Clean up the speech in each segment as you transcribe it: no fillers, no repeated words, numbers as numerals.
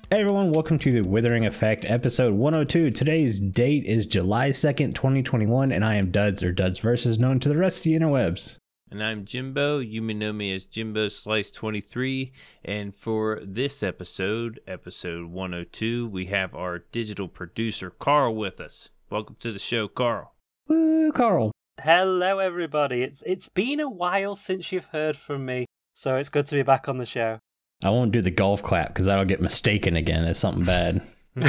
Hey everyone, welcome to the Withering Effect, episode 102. Today's date is July 2nd, 2021, and I am Duds, or Duds Versus, known to the rest of the interwebs. And I'm Jimbo. You may know me as Jimbo Slice 23. And for this episode 102, we have our digital producer, Carl, with us. Welcome to the show, Carl. Woo, Carl. Hello, everybody. It's been a while since you've heard from me, so it's good to be back on the show. I won't do the golf clap because that'll get mistaken again as something bad.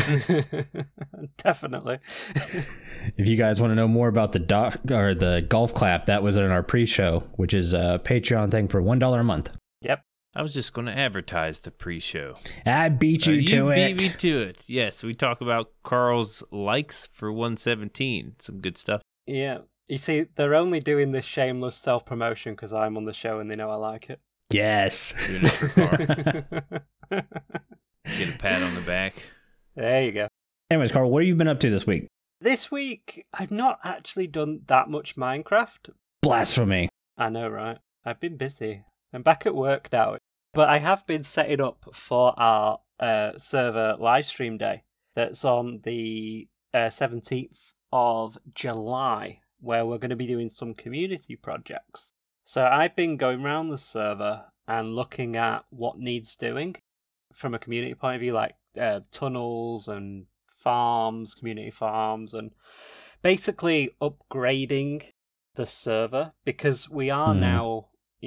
Definitely. If you guys want to know more about the golf clap, that was in our pre-show, which is a Patreon thing for $1 a month. Yep. I was just going to advertise the pre-show. I beat you to it. You beat me to it. Yes, we talk about Carl's likes for 117. Some good stuff. Yeah. You see, they're only doing this shameless self-promotion because I'm on the show and they know I like it. Yes. Doing it for Carl. Get a pat on the back. There you go. Anyways, Carl, what have you been up to this week? This week, I've not actually done that much Minecraft. Blasphemy. I know, right? I've been busy. I'm back at work now. But I have been setting up for our server livestream day that's on the 17th of July, where we're going to be doing some community projects. So I've been going around the server and looking at what needs doing from a community point of view, like tunnels and farms, community farms, and basically upgrading the server because we are now,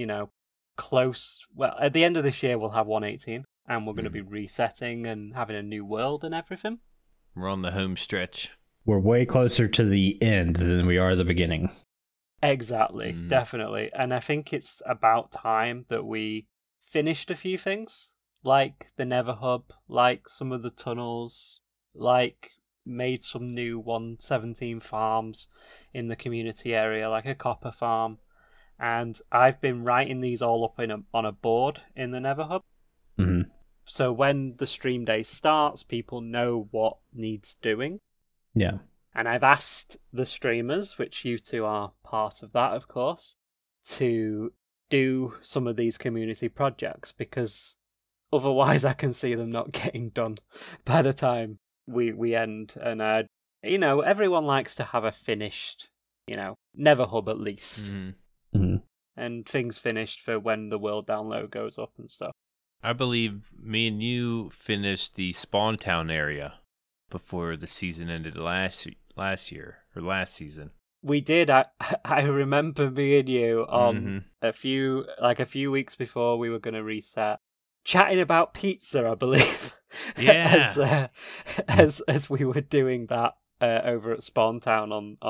close. Well, at the end of this year, we'll have 118 and we're going to be resetting and having a new world and everything. We're on the home stretch. We're way closer to the end than we are the beginning. Exactly, definitely. And I think it's about time that we finished a few things, like the Nether Hub, like some of the tunnels, like made some new 117 farms in the community area, like a copper farm. And I've been writing these all up on a board in the Nether Hub. Mm-hmm. So when the stream day starts, people know what needs doing. Yeah. And I've asked the streamers, which you two are part of that, of course, to do some of these community projects because otherwise I can see them not getting done by the time we end. And, everyone likes to have a finished, Nether Hub at least. Mm-hmm. Mm-hmm. And things finished for when the world download goes up and stuff. I believe me and you finished the Spawn Town area before the season ended last season. We did. I remember me and you on a few weeks before we were going to reset, chatting about pizza, I believe. Yeah. as we were doing that over at Spawn Town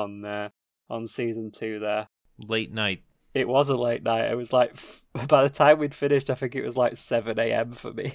on season 2 there. Late night. It was a late night. It was like, by the time we'd finished, I think it was like 7 a.m. for me.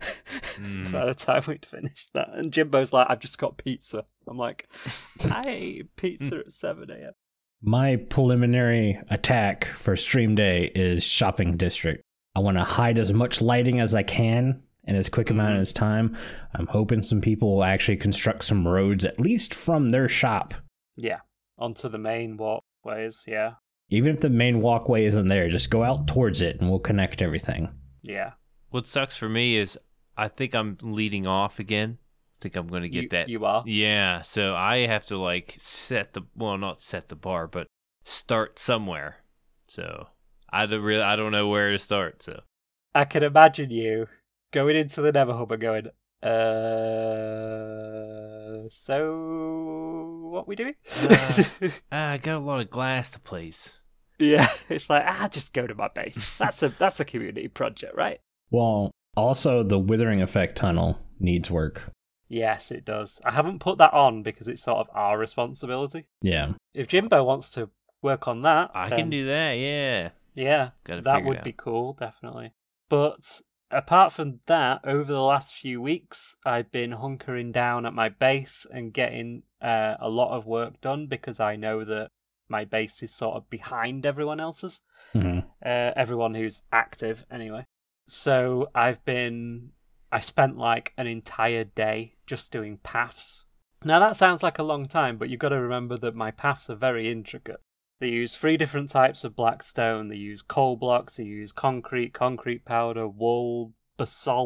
By the time we'd finished that. And Jimbo's like, I've just got pizza. I'm like, I ate pizza at 7 a.m. My preliminary attack for stream day is shopping district. I want to hide as much lighting as I can in as quick amount of time. I'm hoping some people will actually construct some roads, at least from their shop. Yeah, onto the main walkways, yeah. Even if the main walkway isn't there, just go out towards it and we'll connect everything. Yeah. What sucks for me is I think I'm leading off again. I think I'm going to get that. You are? Yeah, so I have to not set the bar, but start somewhere. So I don't know where to start. So I can imagine you going into the Nether Hub and going, so what we doing? I got a lot of glass to place. Yeah, it's like, just go to my base. That's a community project, right? Well, also the Withering Effect tunnel needs work. Yes, it does. I haven't put that on because it's sort of our responsibility. Yeah. If Jimbo wants to work on that, I can do that, yeah. Yeah, that would be cool, definitely. But apart from that, over the last few weeks, I've been hunkering down at my base and getting a lot of work done because I know that my base is sort of behind everyone else's. Mm-hmm. Everyone who's active, anyway. So I spent like an entire day just doing paths. Now that sounds like a long time, but you've got to remember that my paths are very intricate. They use 3 different types of black stone. They use coal blocks, they use concrete powder, wool, basalt,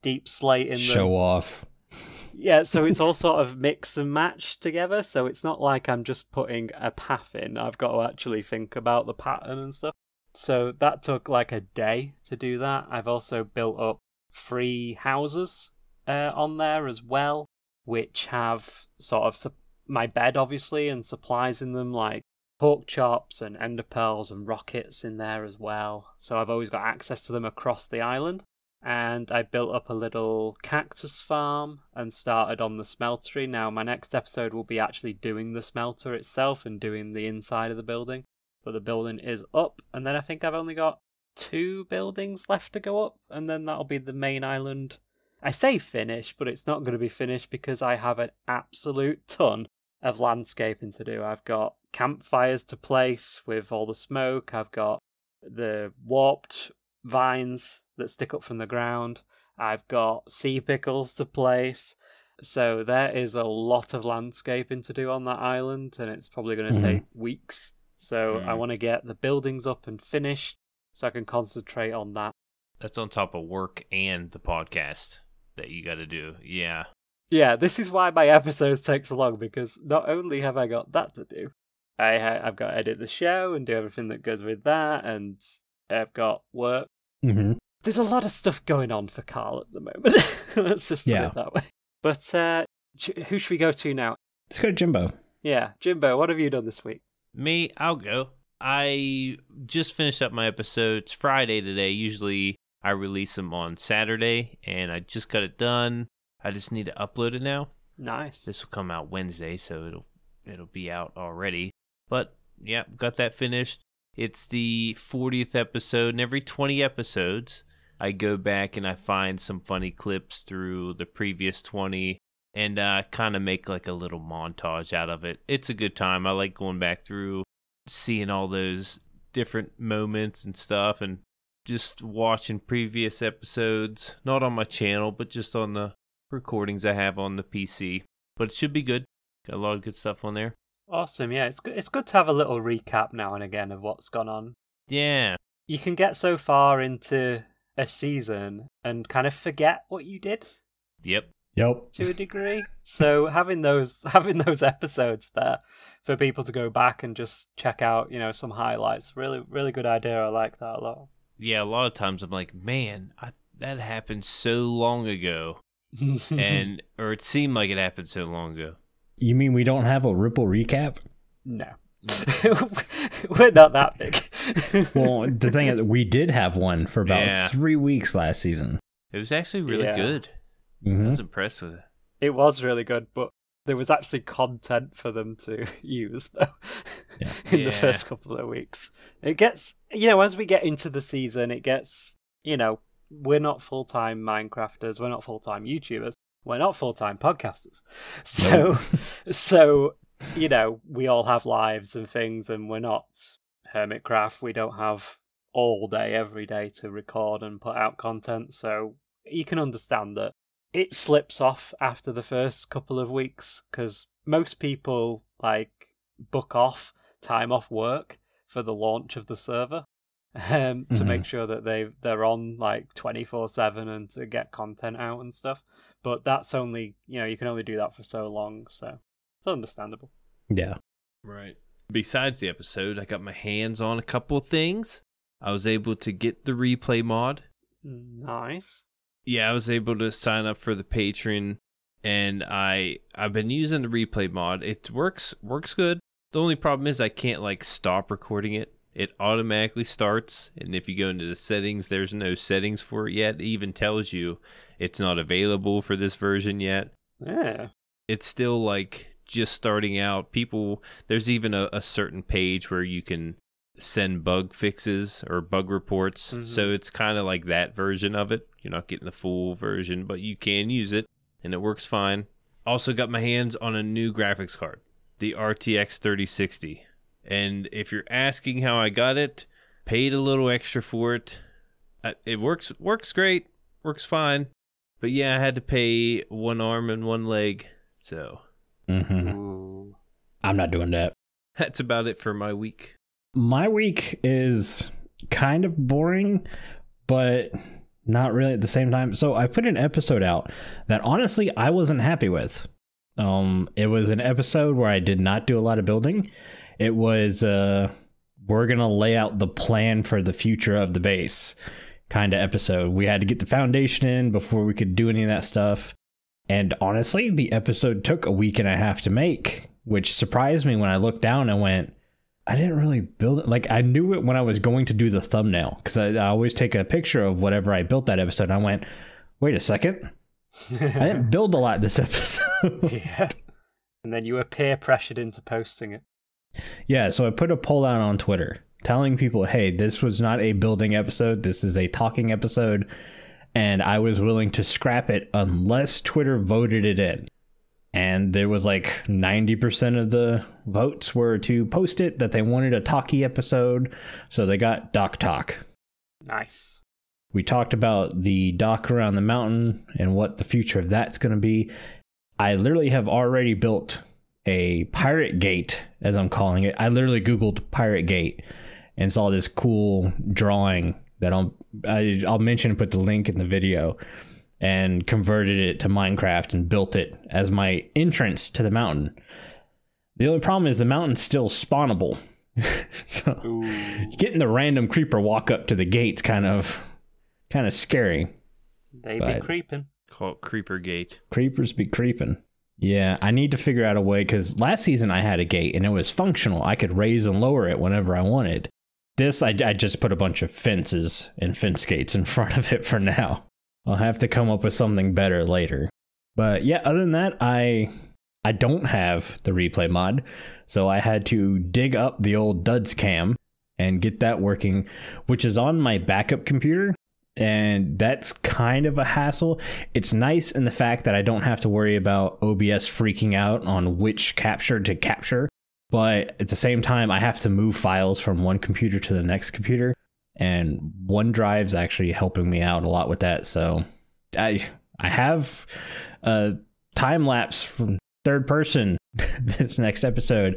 deep slate in Show off. Yeah, so it's all sort of mix and match together. So it's not like I'm just putting a path in. I've got to actually think about the pattern and stuff. So that took like a day to do that. I've also built up 3 houses on there as well, which have sort of my bed, obviously, and supplies in them, like pork chops and ender pearls and rockets in there as well. So I've always got access to them across the island. And I built up a little cactus farm and started on the smeltery. Now, my next episode will be actually doing the smelter itself and doing the inside of the building. But the building is up, and then I think I've only got 2 buildings left to go up, and then that'll be the main island. I say finished, but it's not going to be finished because I have an absolute ton of landscaping to do. I've got campfires to place with all the smoke. I've got the warped vines that stick up from the ground. I've got sea pickles to place. So there is a lot of landscaping to do on that island, and it's probably going to take weeks. So I want to get the buildings up and finished so I can concentrate on that. That's on top of work and the podcast that you got to do. Yeah. Yeah, this is why my episodes take so long, because not only have I got that to do, I've got to edit the show and do everything that goes with that, and I've got work. Mm-hmm. There's a lot of stuff going on for Carl at the moment. Let's just put it that way. But who should we go to now? Let's go to Jimbo. Yeah, Jimbo, what have you done this week? Me, I'll go. I just finished up my episodes Friday today. Usually I release them on Saturday, and I just got it done. I just need to upload it now. Nice. This will come out Wednesday, so it'll be out already. But yeah, got that finished. It's the 40th episode, and every 20 episodes, I go back and I find some funny clips through the previous 20 and kind of make like a little montage out of it. It's a good time. I like going back through, seeing all those different moments and stuff, and just watching previous episodes, not on my channel, but just on the recordings I have on the PC. But it should be good. Got a lot of good stuff on there. Awesome, yeah. It's good to have a little recap now and again of what's gone on. Yeah. You can get so far into a season and kind of forget what you did. Yep. To a degree. So having those episodes there for people to go back and just check out, some highlights, really, really good idea. I like that a lot. Yeah, a lot of times I'm like, man, that happened so long ago. Or it seemed like it happened so long ago. You mean we don't have a Ripple recap? No. We're not that big. Well, the thing is, we did have one for about 3 weeks last season. It was actually really good. Mm-hmm. I was impressed with it. It was really good, but there was actually content for them to use, though, in the first couple of weeks. It gets, as we get into the season, it gets, we're not full-time Minecrafters, we're not full-time YouTubers, we're not full-time podcasters. So, we all have lives and things, and we're not Hermitcraft. We don't have all day, every day to record and put out content. So you can understand that it slips off after the first couple of weeks, because most people book off time off work for the launch of the server to make sure that they're on 24/7 and to get content out and stuff. But that's only, you can only do that for so long, so it's understandable. Yeah. Right. Besides the episode, I got my hands on a couple of things. I was able to get the replay mod. Nice. Yeah, I was able to sign up for the Patreon, and I've been using the replay mod. It works good. The only problem is I can't stop recording it. It automatically starts, and if you go into the settings, there's no settings for it yet. It even tells you it's not available for this version yet. Yeah. It's still just starting out. There's even a certain page where you can send bug fixes or bug reports. Mm-hmm. So it's kind of like that version of it. You're not getting the full version, but you can use it, and it works fine. Also got my hands on a new graphics card, the RTX 3060. And if you're asking how I got it, paid a little extra for it. It works great, works fine. But yeah, I had to pay one arm and one leg, so. Mm-hmm. I'm not doing that. That's about it for my week. My week is kind of boring, but not really at the same time. So I put an episode out that honestly I wasn't happy with. It was an episode where I did not do a lot of building. It was we're gonna lay out the plan for the future of the base kind of episode. We had to get the foundation in before we could do any of that stuff. And honestly, the episode took a week and a half to make, which surprised me when I looked down and went, I didn't really build it. Like, I knew it when I was going to do the thumbnail, because I always take a picture of whatever I built that episode. And I went, wait a second. I didn't build a lot this episode. Yeah. And then you were peer pressured into posting it. Yeah, so I put a poll out on Twitter telling people, hey, this was not a building episode. This is a talking episode. And I was willing to scrap it unless Twitter voted it in. And there was like 90% of the votes were to post it, that they wanted a talky episode. So they got Dock Talk. Nice. We talked about the dock around the mountain and what the future of that's going to be. I literally have already built a pirate gate, as I'm calling it. I literally Googled pirate gate and saw this cool drawing that I'll mention and put the link in the video, and converted it to Minecraft and built it as my entrance to the mountain. The only problem is the mountain's still spawnable. So getting the random creeper walk up to the gate's kind of scary. They be creeping. Call it Creeper Gate. Creepers be creeping. Yeah, I need to figure out a way, because last season I had a gate and it was functional. I could raise and lower it whenever I wanted. This, I just put a bunch of fences and fence gates in front of it for now. I'll have to come up with something better later. But yeah, other than that, I don't have the replay mod, so I had to dig up the old Duds Cam and get that working, which is on my backup computer, and that's kind of a hassle. It's nice in the fact that I don't have to worry about OBS freaking out on which capture to capture, but at the same time, I have to move files from one computer to the next computer, and OneDrive's actually helping me out a lot with that. So I have a time lapse from third person this next episode.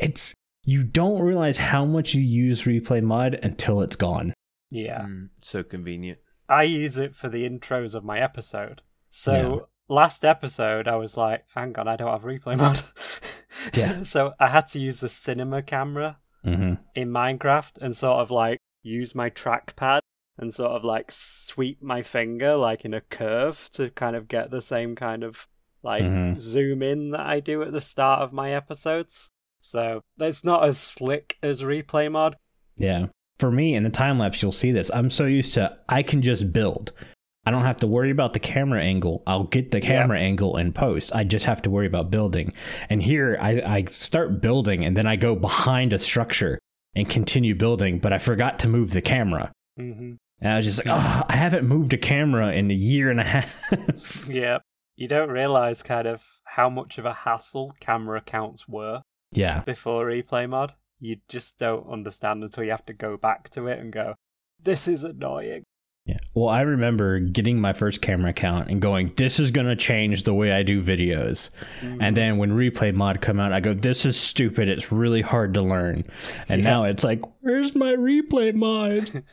You don't realize how much you use replay mod until it's gone. Yeah. So convenient. I use it for the intros of my episode. So last episode, I was like, hang on, I don't have replay mod. Yeah. So I had to use the cinema camera in Minecraft and sort of like use my trackpad and sort of like sweep my finger like in a curve to kind of get the same kind of like zoom in that I do at the start of my episodes. So it's not as slick as replay mod. Yeah. For me, in the time lapse, you'll see this. I'm so used to, I can just build. I don't have to worry about the camera angle. I'll get the camera angle in post. I just have to worry about building. And here, I start building, and then I go behind a structure and continue building, but I forgot to move the camera. And I was just like, oh, I haven't moved a camera in a year and a half. Yeah. You don't realize kind of how much of a hassle camera counts were before replay mod. You just don't understand until you have to go back to it and go, this is annoying. Yeah. Well, I remember getting my first camera account and going, this is going to change the way I do videos. And then when replay mod come out, I go, this is stupid. It's really hard to learn. And now it's like, where's my replay mod?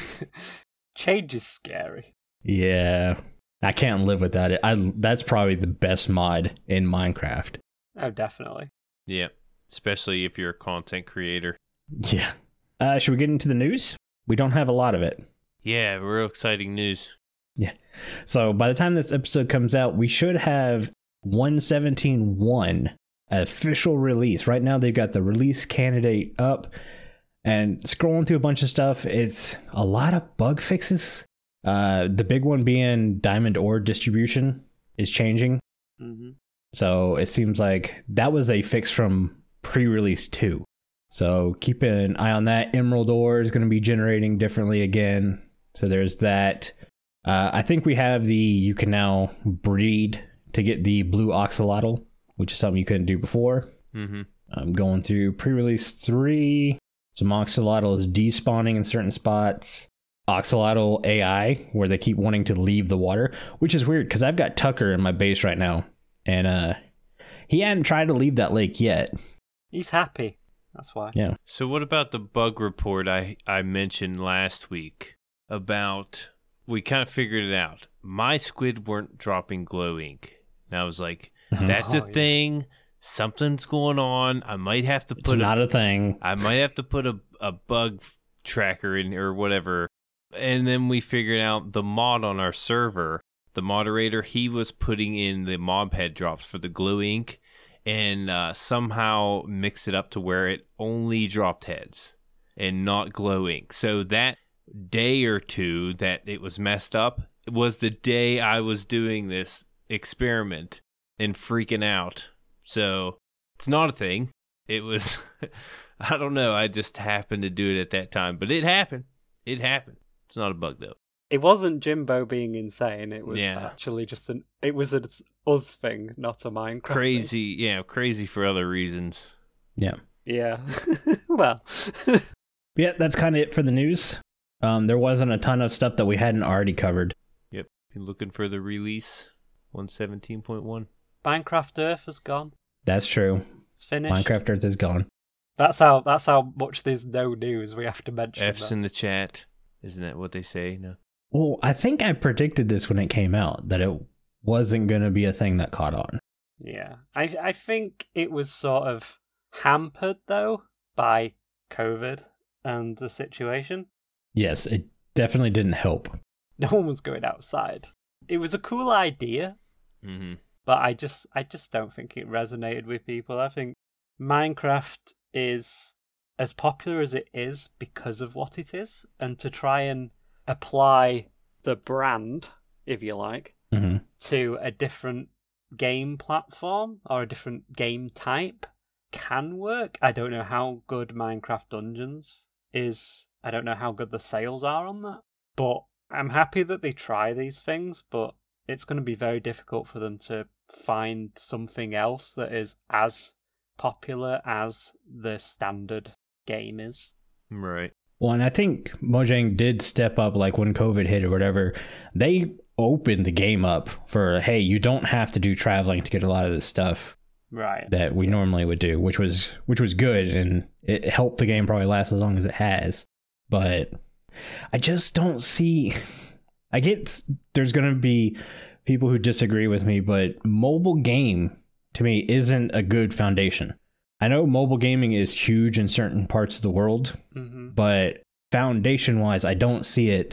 Change is scary. Yeah. I can't live without it. That's probably the best mod in Minecraft. Oh, definitely. Yeah. Especially if you're a content creator. Yeah. Should we get into the news? We don't have a lot of it. Yeah, real exciting news. Yeah. So by the time this episode comes out, we should have 117.1 official release. Right now, they've got the release candidate up, and scrolling through a bunch of stuff. It's a lot of bug fixes. The big one being diamond ore distribution is changing. So it seems like that was a fix from pre-release 2. So keep an eye on that. Emerald ore is going to be generating differently again. So there's that. I think we have you can now breed to get the blue axolotl, which is something you couldn't do before. I'm going through pre-release 3. Some axolotl is despawning in certain spots. Axolotl AI, where they keep wanting to leave the water, which is weird because I've got Tucker in my base right now, and he hadn't tried to leave that lake yet. He's happy. That's why. Yeah. So what about the bug report I mentioned last week about we kind of figured it out. My squid weren't dropping glow ink. And I was like, that's a thing. Something's going on. I might have to put it's not a thing. I might have to put a bug tracker in or whatever. And then we figured out the mod on our server. The moderator, he was putting in the mob head drops for the glow ink and somehow mixed it up to where it only dropped heads and not glow ink. So that day or two that it was messed up was the day I was doing this experiment and freaking out. So it's not a thing. It was, I don't know. I just happened to do it at that time, but it happened. It happened. It's not a bug though. It wasn't Jimbo being insane. It was actually just it was an us thing, not a Minecraft crazy thing. Yeah, crazy for other reasons. Yeah. Well, yeah, that's kind of it for the news. There wasn't a ton of stuff that we hadn't already covered. Yep. Been looking for the release 117.1. Minecraft Earth has gone. That's true. It's finished. Minecraft Earth is gone. That's how much there's no news. We have to mention F's that. in the chat. Isn't that what they say? No. Well, I think I predicted this when it came out, that it wasn't going to be a thing that caught on. Yeah. I think it was sort of hampered, though, by COVID and the situation. Yes, it definitely didn't help. No one was going outside. It was a cool idea, but I just don't think it resonated with people. I think Minecraft is as popular as it is because of what it is, and to try and apply the brand, if you like, to a different game platform or a different game type can work. I don't know how good Minecraft Dungeons is. I don't know how good the sales are on that, but I'm happy that they try these things, but it's going to be very difficult for them to find something else that is as popular as the standard game is. Right. Well, and I think Mojang did step up, like when COVID hit or whatever. They opened the game up for, hey, you don't have to do traveling to get a lot of this stuff that we normally would do, which was good, and it helped the game probably last as long as it has. But I just don't see. I get there's going to be people who disagree with me, but mobile game to me isn't a good foundation. I know mobile gaming is huge in certain parts of the world, but foundation-wise, I don't see it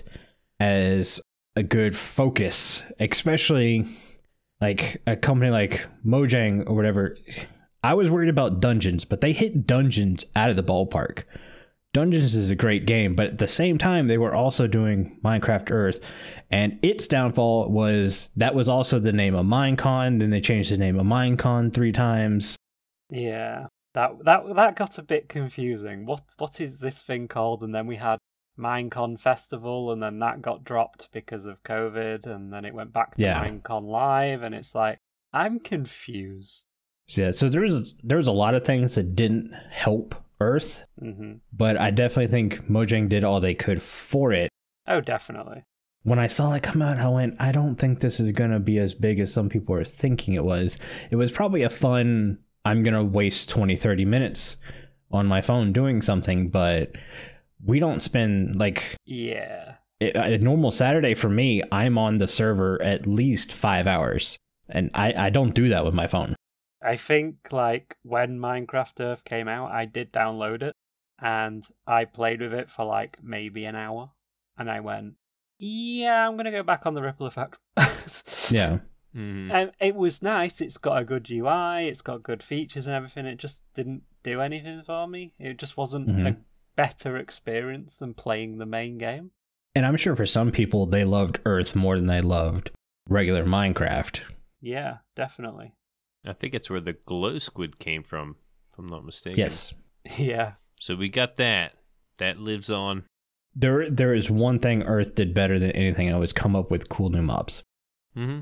as a good focus, especially like a company like Mojang or whatever. I was worried about Dungeons, but they hit Dungeons out of the ballpark. Dungeons is a great game, but at the same time, they were also doing Minecraft Earth, and its downfall was that was also the name of Minecon. Then they changed the name of Minecon 3 times. Yeah. That got a bit confusing. What is this thing called? And then we had Minecon Festival, and then that got dropped because of COVID, and then it went back to Minecon Live, and it's like, I'm confused. Yeah, so there was a lot of things that didn't help Earth, but I definitely think Mojang did all they could for it. Oh, definitely. When I saw it come out, I went, I don't think this is going to be as big as some people are thinking it was. It was probably a fun, I'm going to waste 20-30 minutes on my phone doing something, but we don't spend, like... Yeah. A normal Saturday for me, I'm on the server at least 5 hours, and I don't do that with my phone. I think, like, when Minecraft Earth came out, I did download it, and I played with it for, like, maybe an hour, and I went, yeah, I'm going to go back on the ripple effect. Yeah. It was nice. It's got a good UI. It's got good features and everything. It just didn't do anything for me. It just wasn't a better experience than playing the main game. And I'm sure for some people, they loved Earth more than they loved regular Minecraft. Yeah, definitely. I think it's where the glow squid came from, if I'm not mistaken. Yes. Yeah. So we got that. That lives on. There is one thing Earth did better than anything, and it was come up with cool new mobs. And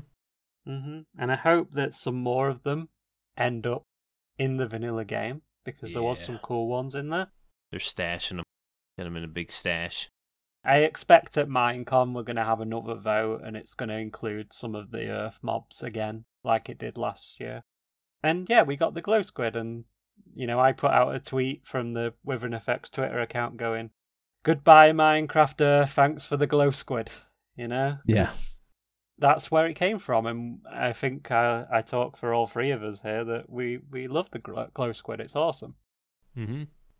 I hope that some more of them end up in the vanilla game, because there was some cool ones in there. They're stashing them. Get them in a big stash. I expect at Minecon we're going to have another vote, and it's going to include some of the Earth mobs again, like it did last year. And yeah, we got the glow squid, and I put out a tweet from the Wyvern Effects Twitter account going, "Goodbye Minecraft Earth, thanks for the glow squid." you know? Yeah. 'Cause that's where it came from, and I think I talk for all three of us here that we love the glow squid. It's awesome. Mm-hmm.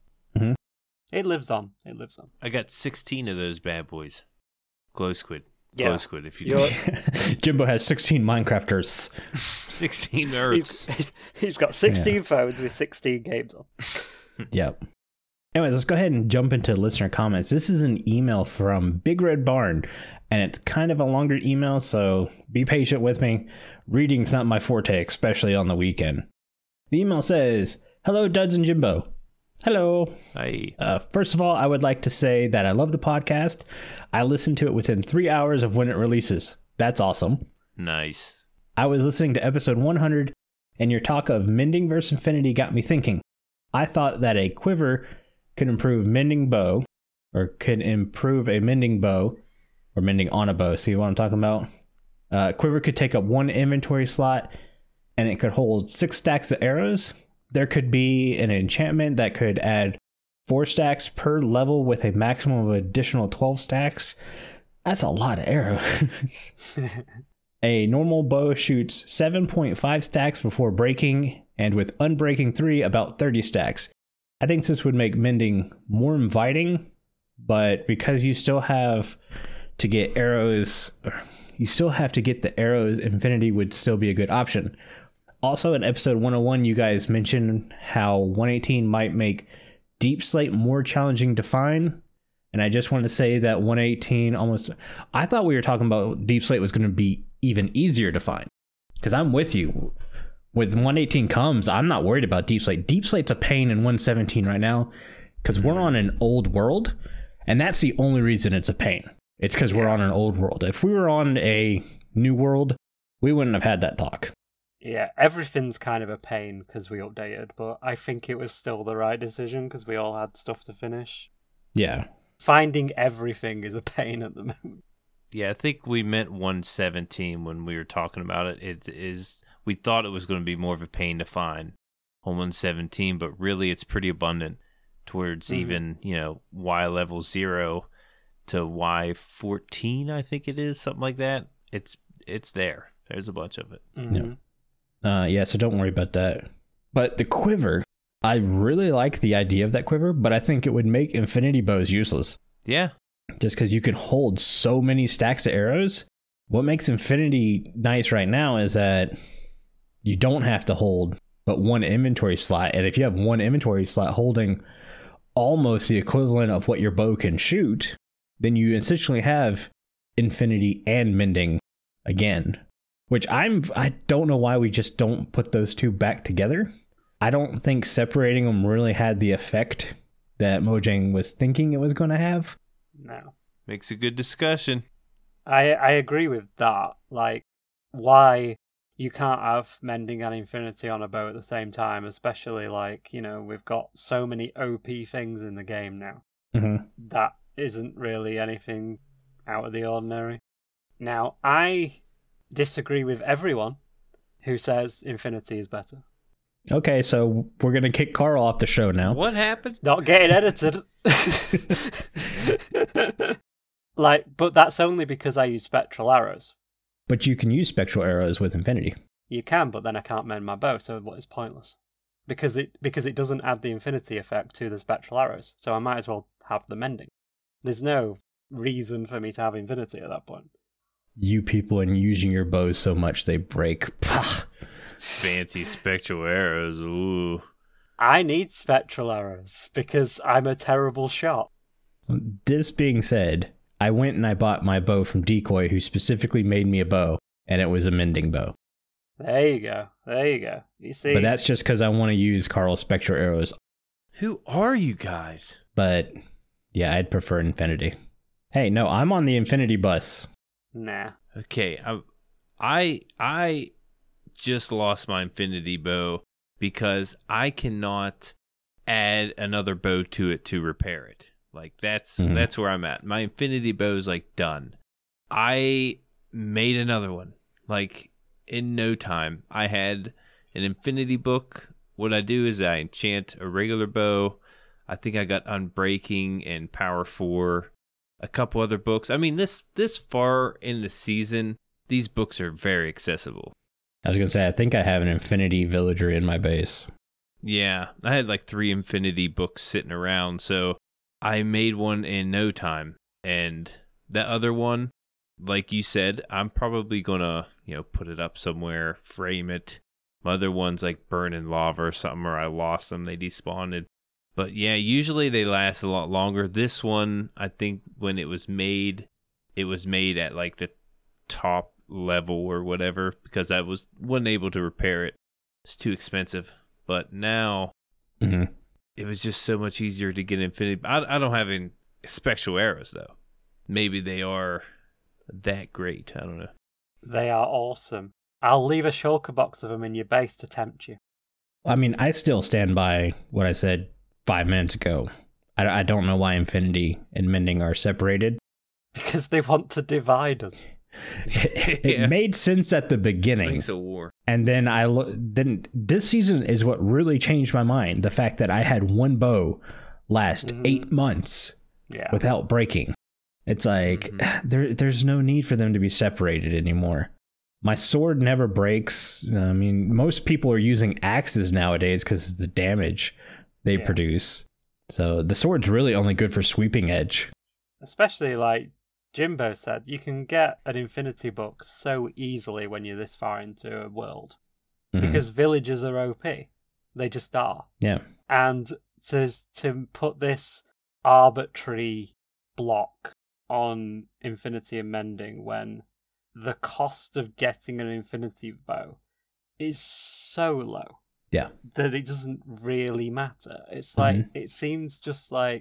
It lives on. It lives on. I got 16 of those bad boys. Glow squid. Yeah. Glow squid, if you Jimbo has 16 Minecrafters. 16 Earths. He's got 16 phones with 16 games on. Yep. Anyways, let's go ahead and jump into listener comments. This is an email from Big Red Barn, and it's kind of a longer email, so be patient with me. Reading's not my forte, especially on the weekend. The email says, "Hello, Duds and Jimbo." Hello. Hi. First of all, I would like to say that I love the podcast. I listened to it within 3 hours of when it releases. That's awesome. Nice. I was listening to episode 100, and your talk of mending versus infinity got me thinking. I thought that a quiver could improve mending bow, or could improve a mending bow, or mending on a bow. See what I'm talking about? Quiver could take up 1 inventory slot, and it could hold 6 stacks of arrows. There could be an enchantment that could add 4 stacks per level with a maximum of additional 12 stacks. That's a lot of arrows. A normal bow shoots 7.5 stacks before breaking, and with unbreaking 3, about 30 stacks. I think this would make mending more inviting, but because you still have to get arrows, you still have to get the arrows, infinity would still be a good option. Also, in episode 101, you guys mentioned how 118 might make Deep Slate more challenging to find. And I just want to say that 118 almost... I thought we were talking about Deep Slate was going to be even easier to find. Because I'm with you. With 118 comes, I'm not worried about Deep Slate. Deep Slate's a pain in 117 right now. Because we're on an old world. And that's the only reason it's a pain. It's because we're on an old world. If we were on a new world, we wouldn't have had that talk. Yeah, everything's kind of a pain because we updated, but I think it was still the right decision because we all had stuff to finish. Yeah. Finding everything is a pain at the moment. Yeah, I think we meant 117 when we were talking about it. It is, we thought it was going to be more of a pain to find on 117, but really it's pretty abundant towards even, Y level 0 to Y14, I think it is, something like that. It's there. There's a bunch of it. Mm-hmm. Yeah, so don't worry about that. But the quiver, I really like the idea of that quiver, but I think it would make infinity bows useless. Yeah. Just because you can hold so many stacks of arrows. What makes infinity nice right now is that you don't have to hold but 1 inventory slot. And if you have 1 inventory slot holding almost the equivalent of what your bow can shoot, then you essentially have infinity and mending again. Which I don't know why we just don't put those two back together. I don't think separating them really had the effect that Mojang was thinking it was going to have. No. Makes a good discussion. I agree with that. Like, why you can't have mending and infinity on a bow at the same time, especially like, we've got so many OP things in the game now. Mm-hmm. That isn't really anything out of the ordinary. Now, I disagree with everyone who says infinity is better. Okay, so we're going to kick Carl off the show now. What happened? It's not getting edited. But that's only because I use spectral arrows. But you can use spectral arrows with infinity. You can, but then I can't mend my bow, so it's pointless. Because it doesn't add the infinity effect to the spectral arrows, so I might as well have the mending. There's no reason for me to have infinity at that point. You people and using your bows so much they break. Pah. Fancy spectral arrows. Ooh. I need spectral arrows because I'm a terrible shot. This being said, I went and I bought my bow from Decoy, who specifically made me a bow, and it was a mending bow. There you go. You see? But that's just because I want to use Carl's spectral arrows. Who are you guys? But yeah, I'd prefer infinity. Hey, no, I'm on the infinity bus. Nah. Okay, I just lost my infinity bow because I cannot add another bow to it to repair it. Like that's where I'm at. My infinity bow is like done. I made another one like in no time. I had an infinity book. What I do is I enchant a regular bow. I think I got unbreaking and power 4 a couple other books. I mean, this far in the season, these books are very accessible. I was going to say, I think I have an Infinity Villager in my base. Yeah, I had like 3 Infinity books sitting around, so I made one in no time. And that other one, like you said, I'm probably going to, put it up somewhere, frame it. My other one's like burned in lava or something, or I lost them, they despawned. But yeah, usually they last a lot longer. This one, I think when it was made at like the top level or whatever, because I wasn't able to repair it. It's too expensive. But now, it was just so much easier to get Infinity. I don't have any special arrows, though. Maybe they are that great. I don't know. They are awesome. I'll leave a shulker box of them in your base to tempt you. I mean, I still stand by what I said 5 minutes ago. I don't know why Infinity and Mending are separated. Because they want to divide us. It made sense at the beginning. Makes a war. And then this season is what really changed my mind. The fact that I had one bow last 8 months without breaking. It's like, there's no need for them to be separated anymore. My sword never breaks. I mean, most people are using axes nowadays because of the damage they produce. So the sword's really only good for sweeping edge. Especially like Jimbo said, you can get an Infinity book so easily when you're this far into a world. Because villagers are OP. They just are. Yeah. And to put this arbitrary block on Infinity and Mending when the cost of getting an Infinity bow is so low. Yeah. That it doesn't really matter. It's like, it seems just like,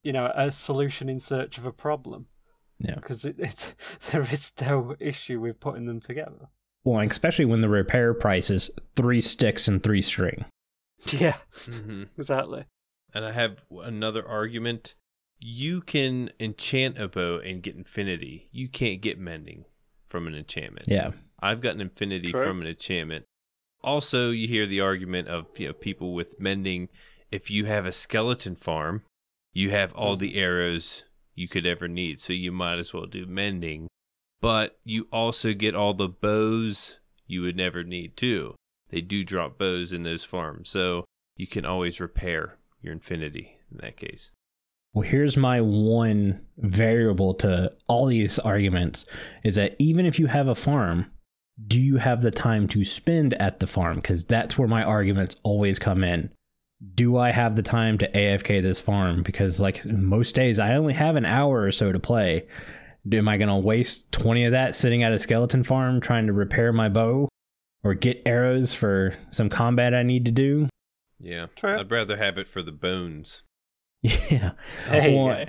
a solution in search of a problem. Yeah. Because there is no issue with putting them together. Well, especially when the repair price is 3 sticks and 3 string. Yeah, exactly. And I have another argument. You can enchant a bow and get Infinity. You can't get Mending from an enchantment. Yeah. I've gotten Infinity from an enchantment. Also, you hear the argument of people with Mending. If you have a skeleton farm, you have all the arrows you could ever need, so you might as well do Mending. But you also get all the bows you would never need too. They do drop bows in those farms, so you can always repair your Infinity in that case. Well, here's my one variable to all these arguments, is that even if you have a farm, do you have the time to spend at the farm? Because that's where my arguments always come in. Do I have the time to AFK this farm? Because like most days, I only have an hour or so to play. Am I going to waste 20 of that sitting at a skeleton farm trying to repair my bow? Or get arrows for some combat I need to do? Yeah, True. I'd rather have it for the bones. Yeah. Well,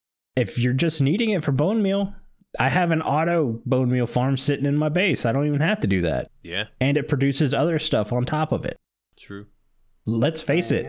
if you're just needing it for bone meal, I have an auto bone meal farm sitting in my base. I don't even have to do that. Yeah. And it produces other stuff on top of it. True. Let's face it.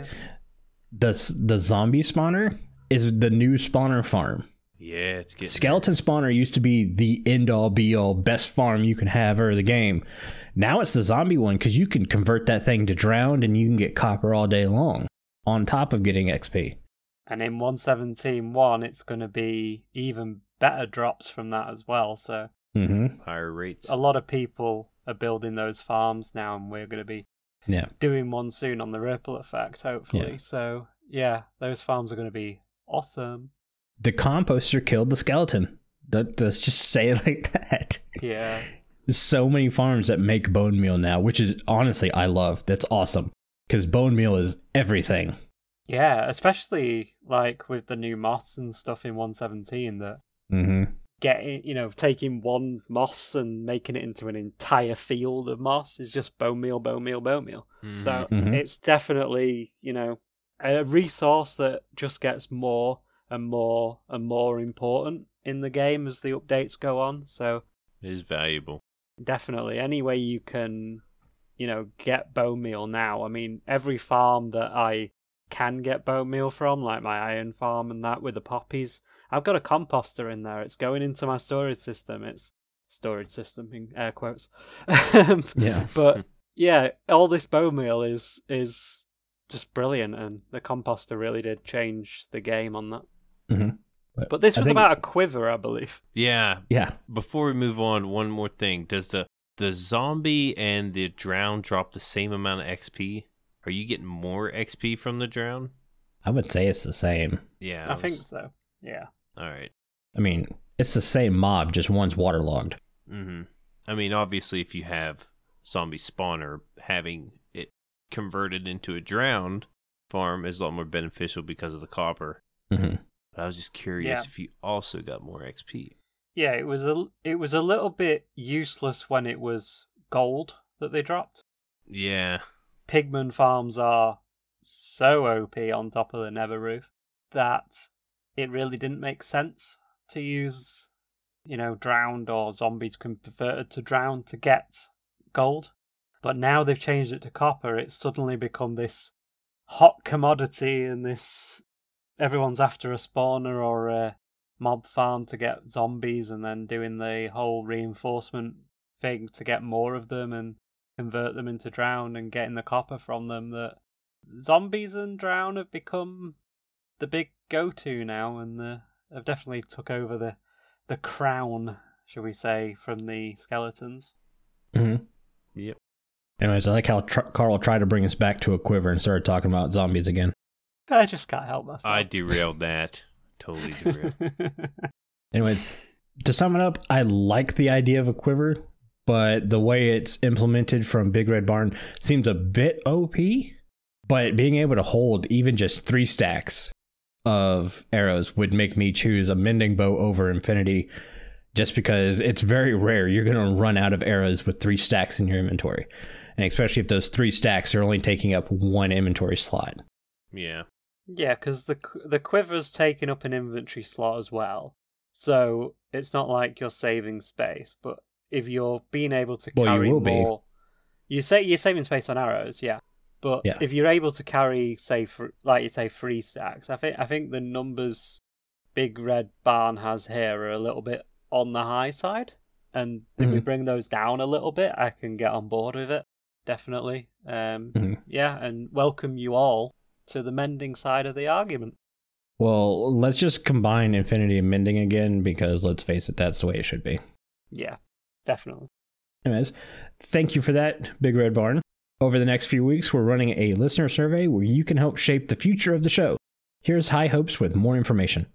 The zombie spawner is the new spawner farm. Yeah, it's getting Skeleton spawner used to be the end-all be-all best farm you can have over the game. Now it's the zombie one because you can convert that thing to drowned and you can get copper all day long on top of getting XP. And in 117.1, it's going to be even better drops from that as well. So higher rates. A lot of people are building those farms now, and we're going to be doing one soon on the Ripple Effect, hopefully. Yeah. So, yeah, those farms are going to be awesome. The composter killed the skeleton. Let's just say it like that. Yeah. There's so many farms that make bone meal now, which is honestly, I love. That's awesome. Because bone meal is everything. Yeah, especially like with the new moss and stuff in 117 that getting, taking one moss and making it into an entire field of moss is just bone meal, bone meal, bone meal. So it's definitely, a resource that just gets more and more and more important in the game as the updates go on. So it is valuable. Definitely. Any way you can, get bone meal now. I mean, every farm that I can get bone meal from, like my iron farm and that with the poppies, I've got a composter in there. It's going into my storage system. It's storage system in air quotes. Yeah. But yeah, all this bone meal is just brilliant, and the composter really did change the game on that. But this I was think- about a quiver, I believe. Yeah. Yeah. Before we move on, one more thing. Does the zombie and the drown drop the same amount of XP? Are you getting more XP from the drown? I would say it's the same. Yeah. I think so. Yeah. All right. I mean, it's the same mob, just one's waterlogged. Mm-hmm. I mean, obviously, if you have zombie spawner, having it converted into a drowned farm is a lot more beneficial because of the copper. Mm-hmm. But I was just curious Yeah. if you also got more XP. Yeah, it was a little bit useless when it was gold that they dropped. Yeah. Pigman farms are so OP on top of the Nether roof that it really didn't make sense to use, drowned or zombies converted to drowned to get gold. But now they've changed it to copper, it's suddenly become this hot commodity, and this everyone's after a spawner or a mob farm to get zombies, and then doing the whole reinforcement thing to get more of them and convert them into drown and getting the copper from them. That zombies and drown have become the big go-to now, and have definitely took over the crown, shall we say, from the skeletons. Mm-hmm. Yep. Anyways, I like how Carl tried to bring us back to a quiver and started talking about zombies again. I just can't help myself. I derailed that. Totally derailed. Anyways, to sum it up, I like the idea of a quiver, but the way it's implemented from Big Red Barn seems a bit OP. But being able to hold even just 3 stacks of arrows would make me choose a mending bow over infinity, just because it's very rare you're going to run out of arrows with 3 stacks in your inventory. And especially if those 3 stacks are only taking up 1 inventory slot. Yeah. Yeah, because the quiver's taking up an inventory slot as well, so it's not like you're saving space. But if you're being able to carry more, you're saving space on arrows, yeah. But Yeah. if you're able to carry, say, like you say, 3 stacks, I think the numbers Big Red Barn has here are a little bit on the high side, and if we bring those down a little bit, I can get on board with it, definitely. Yeah, and welcome you all to the mending side of the argument. Well, let's just combine infinity and mending again, because let's face it, that's the way it should be. Yeah, definitely. Anyways, thank you for that, Big Red Barn. Over the next few weeks, we're running a listener survey where you can help shape the future of the show. Here's High Hopes with more information.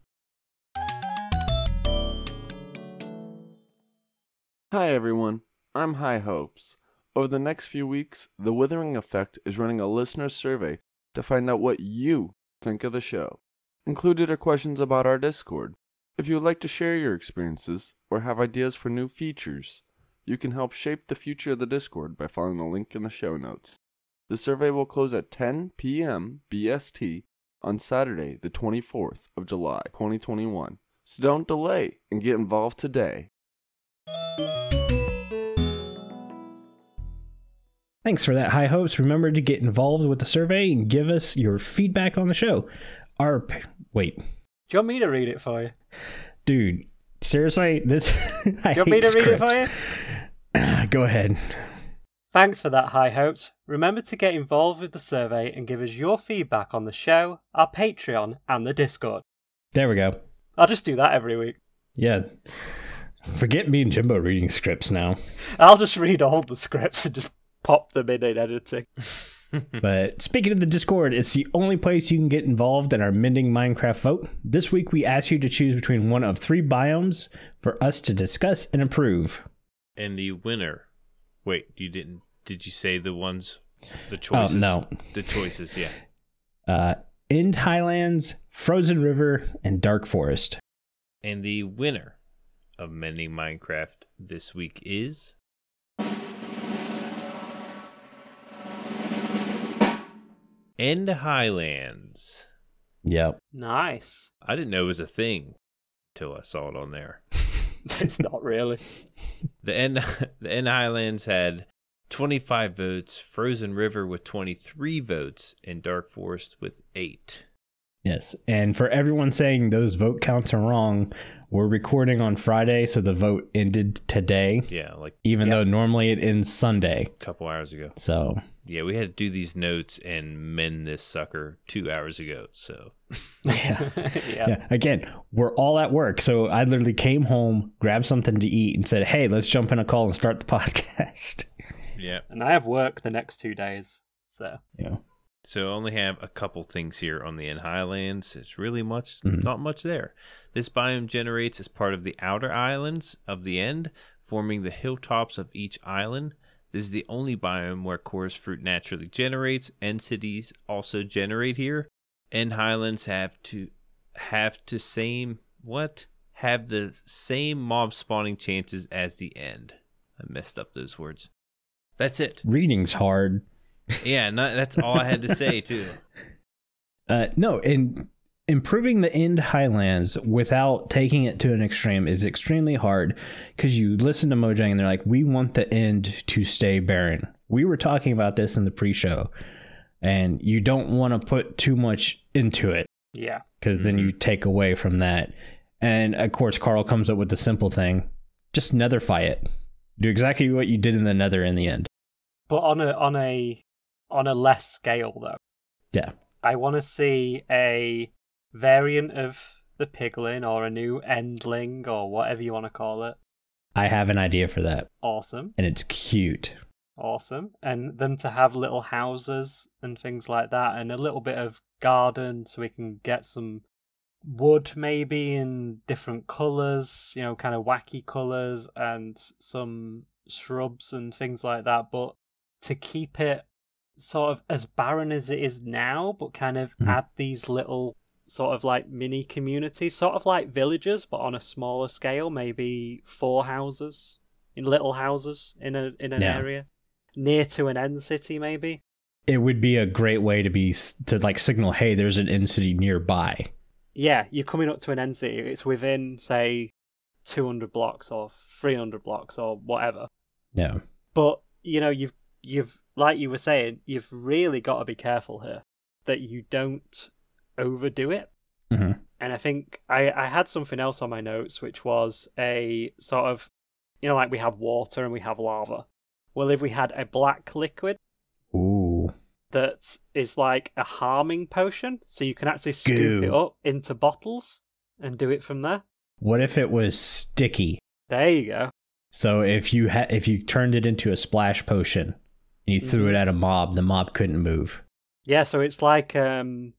Hi everyone, I'm High Hopes. Over the next few weeks, The Withering Effect is running a listener survey to find out what you think of the show. Included are questions about our Discord. If you would like to share your experiences or have ideas for new features, you can help shape the future of the Discord by following the link in the show notes. The survey will close at 10 p.m. BST on Saturday, the 24th of July, 2021. So don't delay and get involved today. Thanks for that, High Hopes. Remember to get involved with the survey and give us your feedback on the show. Wait. Do you want me to read it for you? Dude, seriously? This... Do you want me to read it for you? Go ahead. Thanks for that, High Hopes. Remember to get involved with the survey and give us your feedback on the show, our Patreon, and the Discord. There we go. I'll just do that every week. Yeah. Forget me and Jimbo reading scripts now. I'll just read all the scripts and just pop them in editing. But speaking of the Discord, it's the only place you can get involved in our Mending Minecraft vote. This week we asked you to choose between one of 3 biomes for us to discuss and approve. And the winner. Wait, you didn't. Did you say the ones? The choices? Oh, no. The choices, yeah. End Highlands, Frozen River, and Dark Forest. And the winner of Mending Minecraft this week is... End Highlands. Yep. Nice. I didn't know it was a thing until I saw it on there. It's not really. The End Highlands had 25 votes, Frozen River with 23 votes, and Dark Forest with 8. Yes. And for everyone saying those vote counts are wrong, We're recording on Friday, so the vote ended today. Yeah, like even though normally it ends Sunday. a couple hours ago. So yeah, we had to do these notes and mend this sucker 2 hours ago. So yeah. Again, we're all at work. So I literally came home, grabbed something to eat, and said, "Hey, let's jump in a call and start the podcast." yeah. And I have work the next 2 days, so Yeah. So I only have a couple things here on the End Highlands. It's really not much there. This biome generates as part of the outer islands of the End, forming the hilltops of each island. This is the only biome where chorus fruit naturally generates. End cities also generate here. End Highlands have the same mob spawning chances as the End. I messed up those words. That's it. Reading's hard. Yeah, that's all I had to say, too. No, and improving the End Highlands without taking it to an extreme is extremely hard, because you listen to Mojang and they're like, we want the End to stay barren. We were talking about this in the pre-show, and you don't want to put too much into it. yeah. Because then you take away from that. And of course, Carl comes up with the simple thing: just netherify it. Do exactly what you did in the nether in the end. But on a less scale, though. Yeah. I want to see a variant of the piglin, or a new endling, or whatever you want to call it. I have an idea for that. Awesome. And it's cute. Awesome. And them to have little houses and things like that, and a little bit of garden so we can get some wood maybe in different colours, kind of wacky colours, and some shrubs and things like that. But to keep it sort of as barren as it is now, but kind of add these little sort of like mini communities, sort of like villages, but on a smaller scale, maybe 4 houses, little houses in an area near to an end city, maybe. It would be a great way to signal, hey, there's an end city nearby. Yeah, you're coming up to an end city. It's within, say, 200 blocks or 300 blocks or whatever. Yeah. But you've like you were saying, you've really got to be careful here that you don't overdo it. Mm-hmm. And I think I had something else on my notes, which was a sort of, like we have water and we have lava. Well, if we had a black liquid Ooh. that is like a harming potion, so you can actually scoop it up into bottles and do it from there. What if it was sticky? There you go. So if you turned it into a splash potion and you threw it at a mob, the mob couldn't move. Yeah, so it's like slime,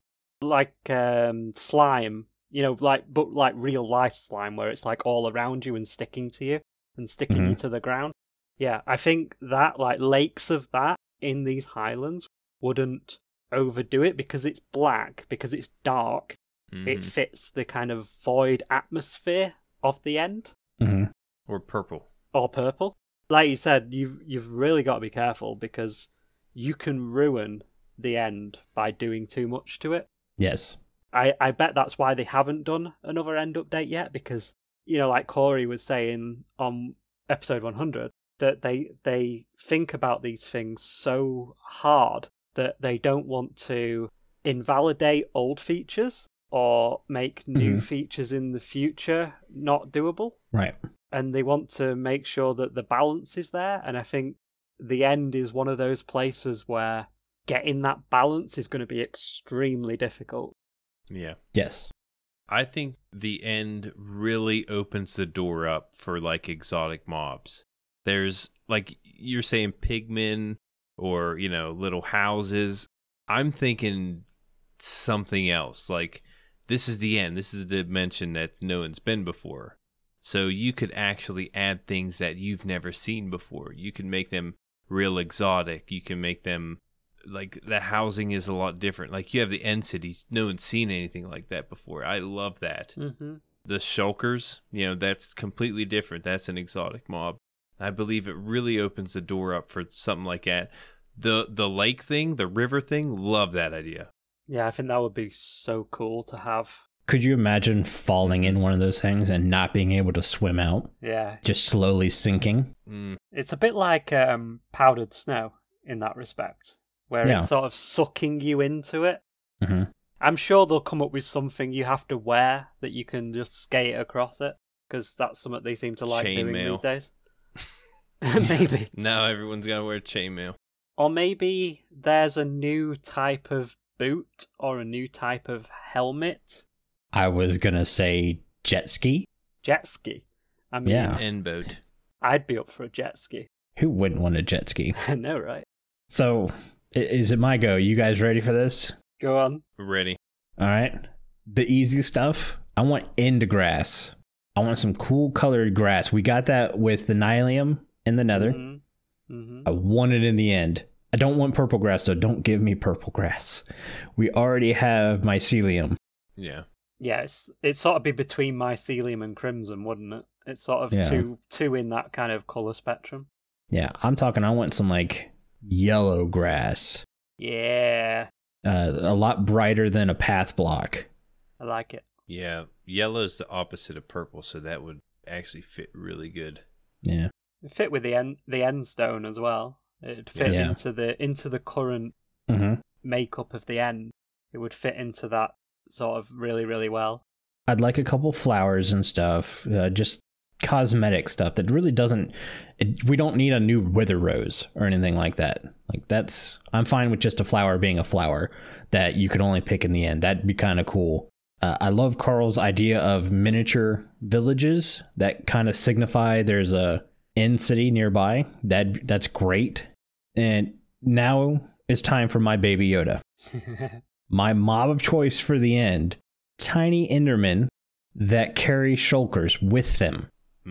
but like real life slime, where it's like all around you and sticking to you and sticking you to the ground. Yeah, I think that like lakes of that in these highlands wouldn't overdo it, because it's black, because it's dark. It fits the kind of void atmosphere of the End. Mm-hmm. Or purple. Or purple. Like you said, you've really got to be careful, because you can ruin the End by doing too much to it. Yes. I bet that's why they haven't done another End update yet, because, like Corey was saying on episode 100, that they think about these things so hard that they don't want to invalidate old features or make new features in the future not doable. Right. And they want to make sure that the balance is there. And I think the End is one of those places where getting that balance is going to be extremely difficult. Yeah. Yes. I think the End really opens the door up for like exotic mobs. There's, like you're saying, pigmen or, little houses. I'm thinking something else. Like, this is the End. This is the dimension that no one's been before. So you could actually add things that you've never seen before. You can make them real exotic. You can make them, like, the housing is a lot different. Like, you have the End cities. No one's seen anything like that before. I love that. Mm-hmm. The shulkers, that's completely different. That's an exotic mob. I believe it really opens the door up for something like that. The lake thing, the river thing, love that idea. Yeah, I think that would be so cool to have. Could you imagine falling in one of those things and not being able to swim out? Yeah. Just slowly sinking? It's a bit like powdered snow in that respect, where it's sort of sucking you into it. Mm-hmm. I'm sure they'll come up with something you have to wear that you can just skate across it. because that's something they seem to like doing Chainmail. these days. Maybe. Now everyone's got to wear chainmail. Or maybe there's a new type of boot or a new type of helmet. I was gonna say jet ski. Jet ski. I mean, Yeah. End boat. I'd be up for a jet ski. Who wouldn't want a jet ski? I know, right? So, is it my go? You guys ready for this? Go on. Ready. All right. The easy stuff. I want end grass. I want some cool colored grass. We got that with the Nylium in the Nether. I want it in the end. I don't want purple grass, though. Don't give me purple grass. We already have mycelium. Yeah. Yeah, it'd sort of be between mycelium and crimson, wouldn't it? It's sort of Yeah. two in that kind of color spectrum. Yeah, I'm talking, I want some like yellow grass. Yeah, A lot brighter than a path block. I like it. Yeah. Yellow's the opposite of purple, so that would actually fit really good. Yeah. It fit with the end stone as well. It'd fit Yeah. into the current Mm-hmm. makeup of the end. It would fit into that sort of really, really well. I'd like a couple flowers and stuff. Just cosmetic stuff that really doesn't. We don't need a new wither rose or anything like that. Like I'm fine with just a flower being a flower that you could only pick in the end. That'd be kind of cool. I love Carl's idea of miniature villages that kind of signify there's a end city nearby. That's great. And now it's time for my baby Yoda. My mob of choice for the end: tiny Endermen that carry shulkers with them.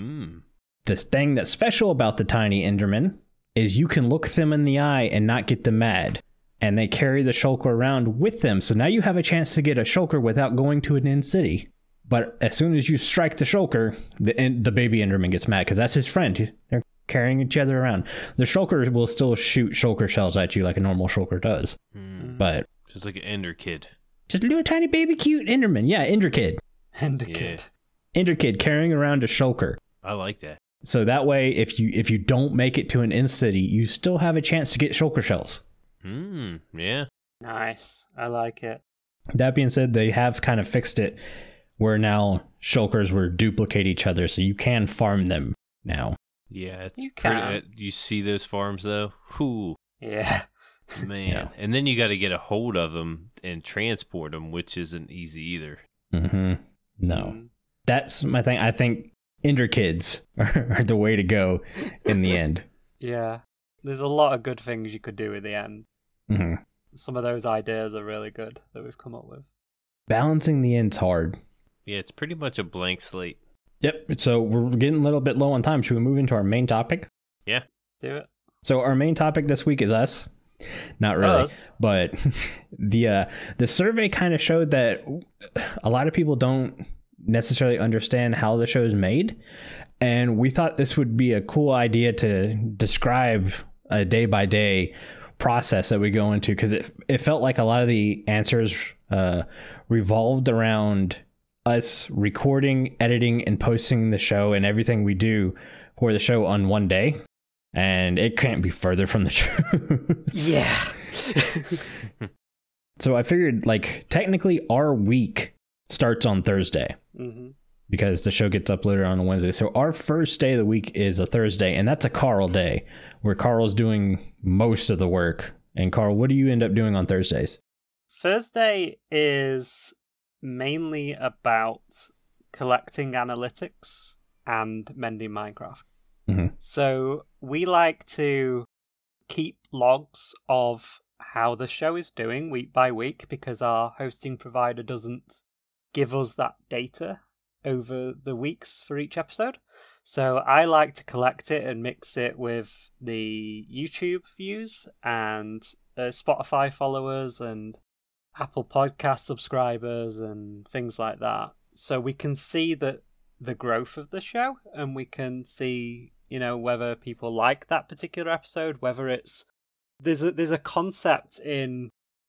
The thing that's special about the tiny Endermen is you can look them in the eye and not get them mad. And they carry the shulker around with them. So now you have a chance to get a shulker without going to an end city. But as soon as you strike the shulker, the baby Enderman gets mad because that's his friend. They're carrying each other around. The shulker will still shoot shulker shells at you like a normal shulker does. But Just like an Ender Kid. just a little tiny baby cute Enderman. Yeah, Ender Kid. And a Yeah. kid. Ender Kid carrying around a shulker. I like that. So that way, if you don't make it to an end city, you still have a chance to get shulker shells. Yeah. Nice. I like it. That being said, they have kind of fixed it where now shulkers will duplicate each other, so you can farm them now. Yeah, it's You pretty. can. You see those farms though? Whoo, Yeah. man! Yeah. And then you got to get a hold of them and transport them, which isn't easy either. Mm-hmm. No, Mm. that's my thing. I think Ender Kids are the way to go in the end. Yeah. There's a lot of good things you could do at the end. Mm-hmm. Some of those ideas are really good that we've come up with. Balancing the end's hard. Yeah, it's pretty much a blank slate. Yep. So we're getting a little bit low on time. Should we move into our main topic? Do it. So our main topic this week is us. Not really, Us? but the survey kind of showed that a lot of people don't necessarily understand how the show is made, and we thought this would be a cool idea to describe a day by day process that we go into, because it felt like a lot of the answers revolved around us recording, editing, and posting the show and everything we do for the show on one day. And it can't be further from the truth. Yeah. So I figured, like, technically our week starts on Thursday hmm because the show gets uploaded on a Wednesday. So our first day of the week is a Thursday, and that's a Carl day where Carl's doing most of the work. And Carl, what do you end up doing on Thursdays? Thursday is mainly about collecting analytics and mending Minecraft. Mhm. So we like to keep logs of how the show is doing week by week because our hosting provider doesn't give us that data over the weeks for each episode. So I like to collect it and mix it with the YouTube views and Spotify followers and Apple Podcast subscribers and things like that. So we can see the growth of the show, and we can see, whether people like that particular episode, whether it's there's a concept in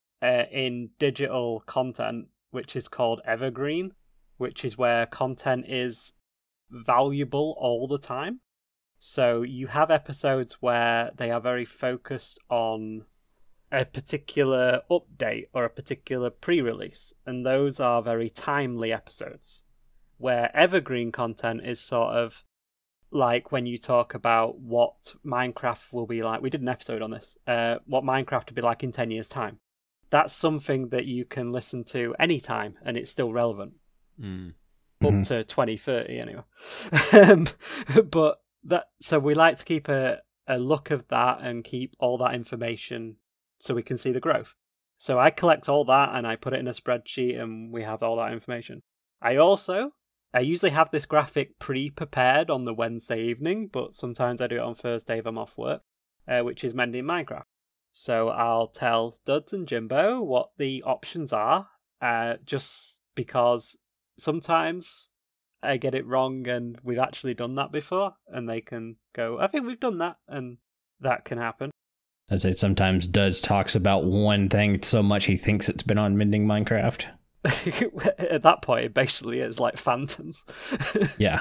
digital content which is called evergreen, which is where content is valuable all the time. So you have episodes where they are very focused on a particular update or a particular pre-release, and those are very timely episodes. where evergreen content is sort of like when you talk about what Minecraft will be like. We did an episode on this, what Minecraft will be like in 10 years' time. That's something that you can listen to anytime and it's still relevant. Up to 2030 anyway. But so we like to keep a look of that and keep all that information so we can see the growth. So I collect all that and I put it in a spreadsheet and we have all that information. I usually have this graphic pre-prepared on the Wednesday evening, but sometimes I do it on Thursday if I'm off work, which is Mending Minecraft. So I'll tell Duds and Jimbo what the options are, just because sometimes I get it wrong and we've actually done that before, and they can go, I think we've done that, and that can happen. I say sometimes Duds talks about one thing so much he thinks it's been on Mending Minecraft. At that point, it basically is like phantoms. Yeah.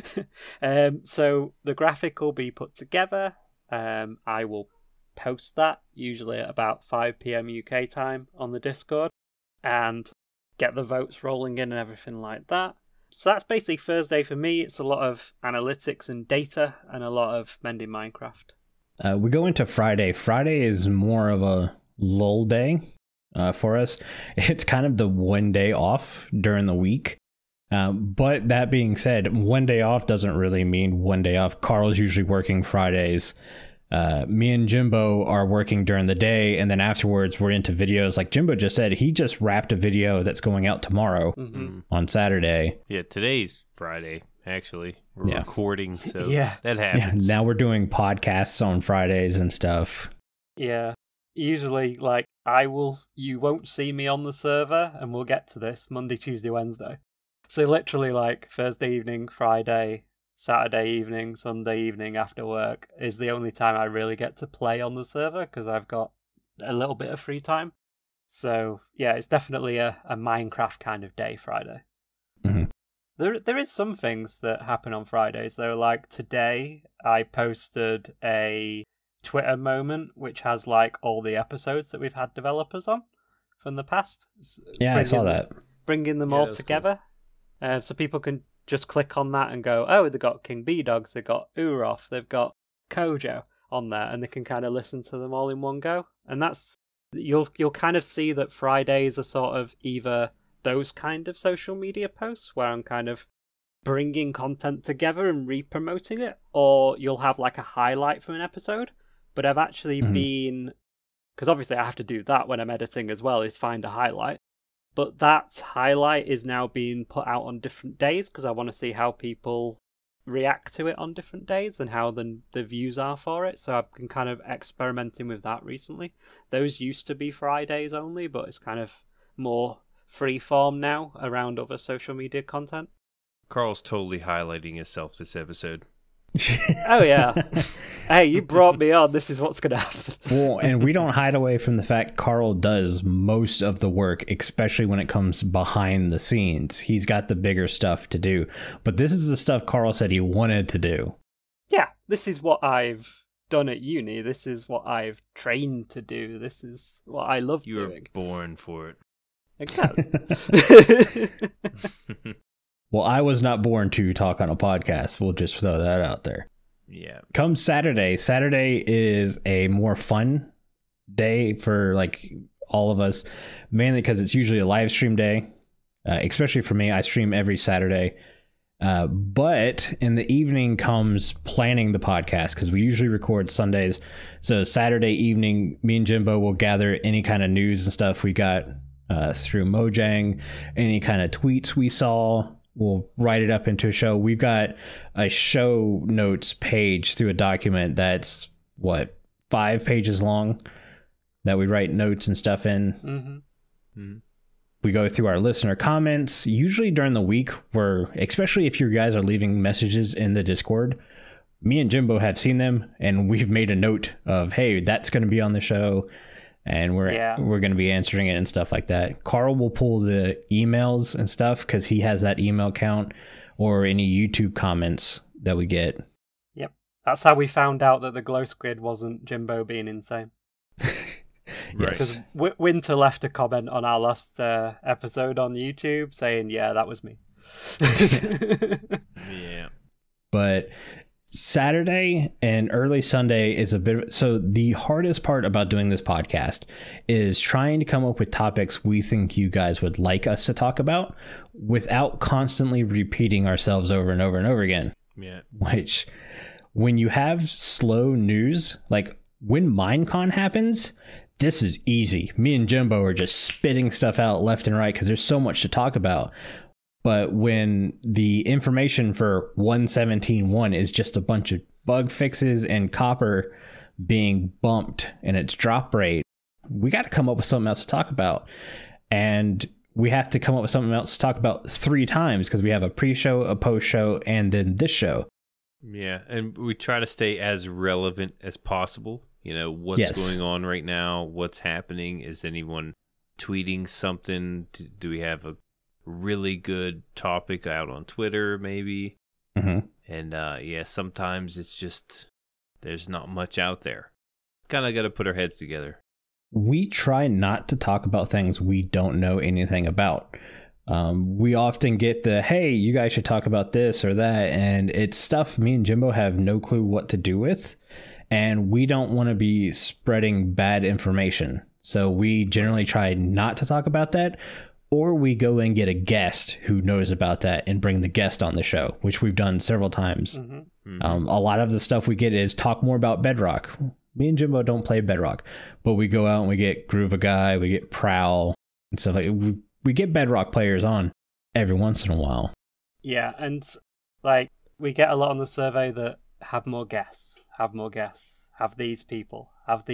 So the graphic will be put together. I will post that usually at about 5 p.m. UK time on the Discord and get the votes rolling in and everything like that. So that's basically Thursday for me. It's a lot of analytics and data and a lot of Mending Minecraft. We go into Friday. Friday is more of a lull day for us. It's kind of the one day off during the week. But that being said, one day off doesn't really mean one day off. Carl's usually working Fridays. Me and Jimbo are working during the day, and then afterwards we're into videos. Like Jimbo just said, he just wrapped a video that's going out tomorrow on Saturday. Yeah, today's Friday, actually. We're recording, so that happens. Yeah, now we're doing podcasts on Fridays and stuff. Yeah. Usually, like, you won't see me on the server, and we'll get to this Monday, Tuesday, Wednesday. So literally, like, Thursday evening, Friday, Saturday evening, Sunday evening after work is the only time I really get to play on the server because I've got a little bit of free time. So, yeah, it's definitely a Minecraft kind of day, Friday. Mm-hmm. There is some things that happen on Fridays, though. Like today, I posted a Twitter moment which has like all the episodes that we've had developers on from the past. Yeah, I saw that. Bringing them all together. Cool. So people can just click on that and go, oh, they've got King B-Dogs, they've got Urof, they've got Kojo on there, and they can kind of listen to them all in one go. And that's you'll kind of see that Fridays are sort of either those kind of social media posts where I'm kind of bringing content together and re-promoting it, or you'll have like a highlight from an episode. But I've actually been, because obviously I have to do that when I'm editing as well, is find a highlight. But that highlight is now being put out on different days because I want to see how people react to it on different days and how the views are for it. So I've been kind of experimenting with that recently. Those used to be Fridays only, but it's kind of more free form now around other social media content. Carl's totally highlighting himself this episode. Oh yeah. Hey, you brought me on. This is what's going to happen. Well, and we don't hide away from the fact Carl does most of the work, especially when it comes behind the scenes. He's got the bigger stuff to do. But this is the stuff Carl said he wanted to do. Yeah, this is what I've done at uni. This is what I've trained to do. This is what I love doing. You were born for it. Exactly. Well, I was not born to talk on a podcast. We'll just throw that out there. Yeah. Come Saturday. Saturday is a more fun day for like all of us, mainly because it's usually a live stream day. Especially for me, I stream every Saturday. But in the evening comes planning the podcast because we usually record Sundays. So Saturday evening, me and Jimbo will gather any kind of news and stuff we got through Mojang, any kind of tweets we saw. We'll write it up into a show. We've got a show notes page through a document that's, 5 pages long that we write notes and stuff in. Mm-hmm. Mm-hmm. We go through our listener comments, usually during the week, where, especially if you guys are leaving messages in the Discord, me and Jimbo have seen them, and we've made a note of, hey, that's going to be on the show. And we're going to be answering it and stuff like that. Carl will pull the emails and stuff because he has that email count or any YouTube comments that we get. Yep. That's how we found out that the glow squid wasn't Jimbo being insane. Yes. Because Winter left a comment on our last episode on YouTube saying, yeah, that was me. Yeah. But Saturday and early Sunday is a bit. So the hardest part about doing this podcast is trying to come up with topics we think you guys would like us to talk about without constantly repeating ourselves over and over and over again. Yeah. Which, when you have slow news, like when Minecon happens, this is easy. Me and Jimbo are just spitting stuff out left and right because there's so much to talk about. But when the information for 1.17.1 is just a bunch of bug fixes and copper being bumped in its drop rate, we got to come up with something else to talk about. And we have to come up with something else to talk about 3 times because we have a pre-show, a post-show, and then this show. Yeah, and we try to stay as relevant as possible. You know, what's Yes. going on right now? What's happening? Is anyone tweeting something? Do we have a really good topic out on Twitter, maybe? Mm-hmm. And yeah, sometimes it's just there's not much out there. Kind of got to put our heads together. We try not to talk about things we don't know anything about. We often get the, hey, you guys should talk about this or that, and it's stuff me and Jimbo have no clue what to do with, and we don't want to be spreading bad information. So we generally try not to talk about that, or we go and get a guest who knows about that and bring the guest on the show, which we've done several times. Mm-hmm. A lot of the stuff we get is talk more about Bedrock. Me and Jimbo don't play Bedrock, but we go out and we get Groove a Guy, we get Prowl, and stuff like we get Bedrock players on every once in a while. Yeah, and like we get a lot on the survey that have more guests, have these people.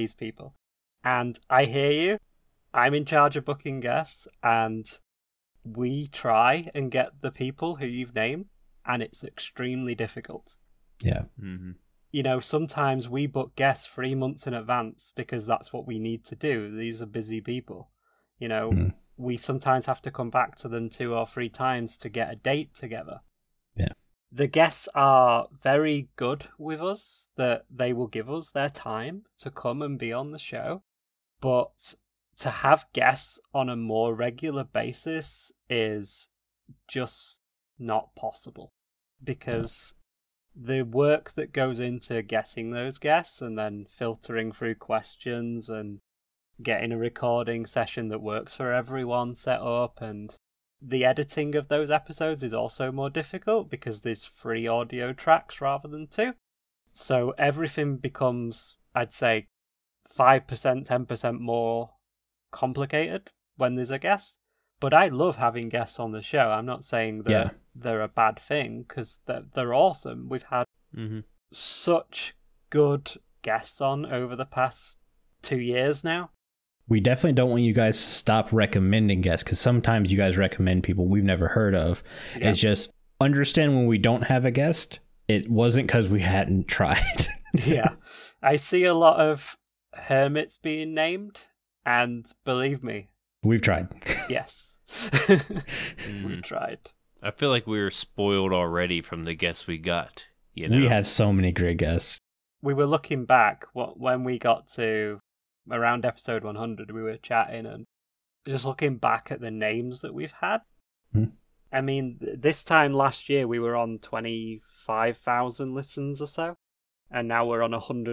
And I hear you. I'm in charge of booking guests, and we try and get the people who you've named, and it's extremely difficult. Yeah. Mm-hmm. You know, sometimes we book guests 3 months in advance because that's what we need to do. These are busy people. You know, we sometimes have to come back to them 2 or 3 times to get a date together. Yeah. The guests are very good with us, that they will give us their time to come and be on the show. But to have guests on a more regular basis is just not possible, because the work that goes into getting those guests and then filtering through questions and getting a recording session that works for everyone set up, and the editing of those episodes is also more difficult because there's 3 audio tracks rather than 2. So everything becomes, I'd say, 5%, 10% more complicated when there's a guest. But I love having guests on the show. I'm not saying that they're a bad thing, because they're awesome. We've had such good guests on over the past 2 years now. We definitely don't want you guys to stop recommending guests, because sometimes you guys recommend people we've never heard of. Yeah. It's just understand when we don't have a guest, it wasn't because we hadn't tried. Yeah. I see a lot of hermits being named, and believe me, We've tried. yes. We've tried. I feel like we were spoiled already from the guests we got. You know? We have so many great guests. We were looking back when we got to around episode 100, we were chatting and just looking back at the names that we've had. I mean, this time last year we were on 25,000 listens or so, and now we're on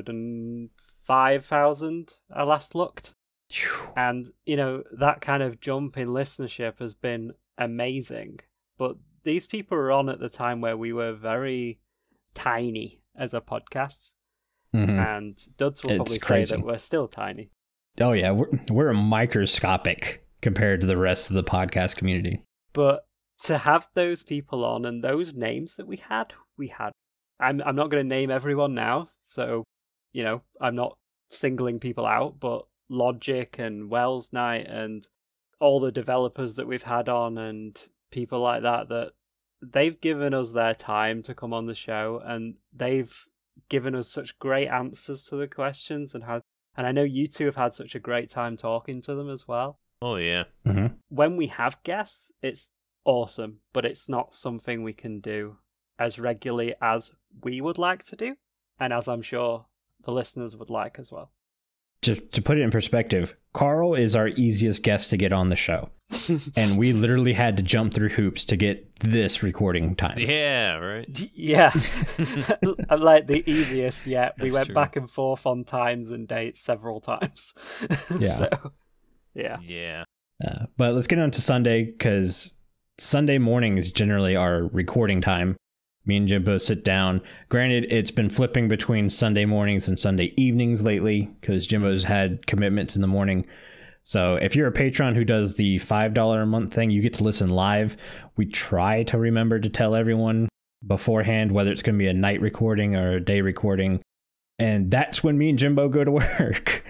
105,000 I last looked. And, you know, that kind of jump in listenership has been amazing. But these people were on at the time where we were very tiny as a podcast. And Duds will probably say that we're still tiny. Oh, yeah. We're microscopic compared to the rest of the podcast community. But to have those people on and those names that we had. I'm not going to name everyone now. So, you know, I'm not singling people out, but Logic and Wells Night and all the developers that we've had on and people like that they've given us their time to come on the show, and they've given us such great answers to the questions, and I know you two have had such a great time talking to them as well. Oh, yeah. When we have guests, it's awesome, but it's not something we can do as regularly as we would like to do, and as I'm sure the listeners would like as well. to put it in perspective, Carl is our easiest guest to get on the show. And we literally had to jump through hoops to get this recording time. Yeah, right. Yeah. Like the easiest yet. We That's went true. back and forth on times and dates several times. Yeah. So, yeah. Yeah. But let's get on to Sunday, because Sunday morning is generally our recording time. Me and Jimbo sit down. Granted, it's been flipping between Sunday mornings and Sunday evenings lately, because Jimbo's had commitments in the morning. So if you're a patron who does the $5 a month thing, you get to listen live. We try to remember to tell everyone beforehand whether it's going to be a night recording or a day recording. And that's when me and Jimbo go to work.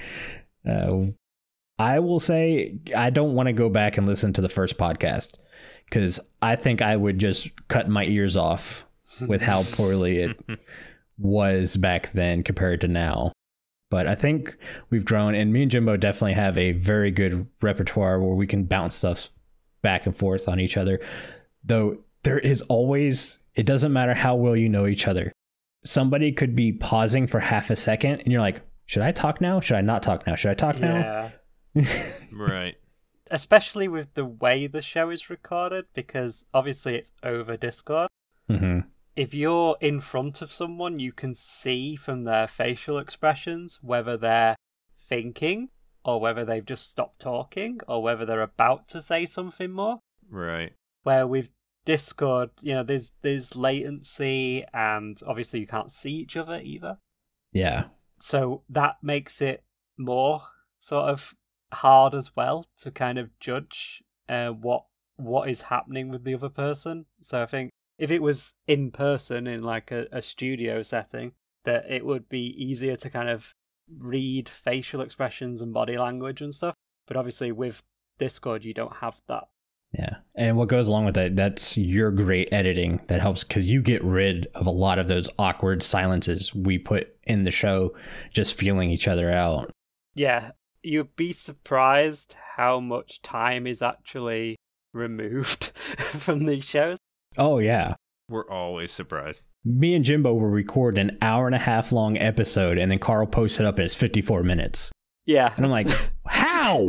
I will say I don't want to go back and listen to the first podcast, because I think I would just cut my ears off with how poorly it was back then compared to now. But I think we've grown, and me and Jimbo definitely have a very good repertoire where we can bounce stuff back and forth on each other. Though there is always, it doesn't matter how well you know each other. Somebody could be pausing for half a second and you're like, should I talk now? Should I not talk now? Should I talk now? Right. Especially with the way the show is recorded, because obviously it's over Discord. Mm-hmm. If you're in front of someone, you can see from their facial expressions whether they're thinking or whether they've just stopped talking or whether they're about to say something more. Right. Where with Discord, there's latency, and obviously you can't see each other either. Yeah. So that makes it more sort of hard as well to kind of judge what is happening with the other person. So I think if it was in person in like a studio setting, that it would be easier to kind of read facial expressions and body language and stuff. But obviously with Discord, you don't have that. Yeah. And what goes along with that, that's your great editing that helps, because you get rid of a lot of those awkward silences we put in the show, just feeling each other out. Yeah. You'd be surprised how much time is actually removed from these shows. Oh, yeah. We're always surprised. Me and Jimbo will record an 1.5 hour long episode, and then Carl posts it up and it's 54 minutes. Yeah. And I'm like, how?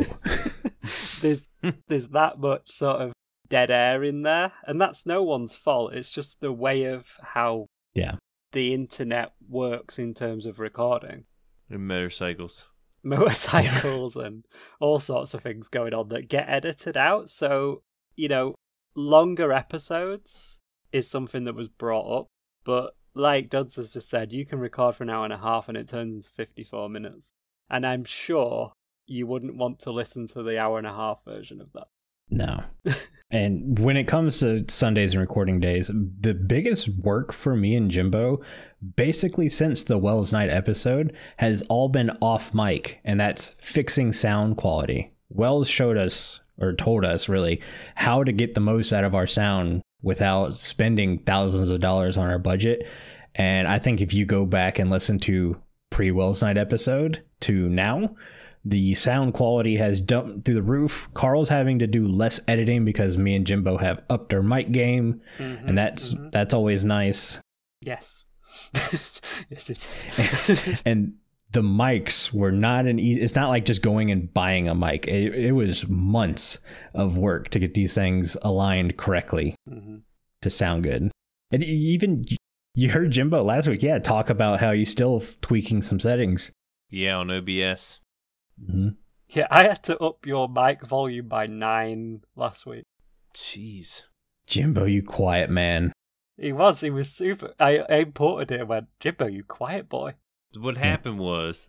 There's that much sort of dead air in there, and that's no one's fault. It's just the way of how the internet works in terms of recording. And motorcycles. Motorcycles and all sorts of things going on that get edited out. So, longer episodes is something that was brought up, but like Duds has just said, you can record for an 1.5 hours and it turns into 54 minutes. And I'm sure you wouldn't want to listen to the 1.5 hour version of that. No. And when it comes to Sundays and recording days, the biggest work for me and Jimbo, basically since the Wells Night episode, has all been off mic, and that's fixing sound quality. Wells showed us, or told us really, how to get the most out of our sound without spending thousands of dollars on our budget. And I think if you go back and listen to pre-Wells Night episode to now, the sound quality has jumped through the roof. Carl's having to do less editing because me and Jimbo have upped our mic game, and that's always nice. Yes. Yes, it is. And the mics were not it's not like just going and buying a mic. It was months of work to get these things aligned correctly to sound good. And even you heard Jimbo last week, talk about how he's still tweaking some settings. Yeah, on OBS. Mm-hmm. Yeah, I had to up your mic volume by 9 last week. Jeez. Jimbo, you quiet man. He was super. I imported it and went, Jimbo, you quiet boy. What had happened was,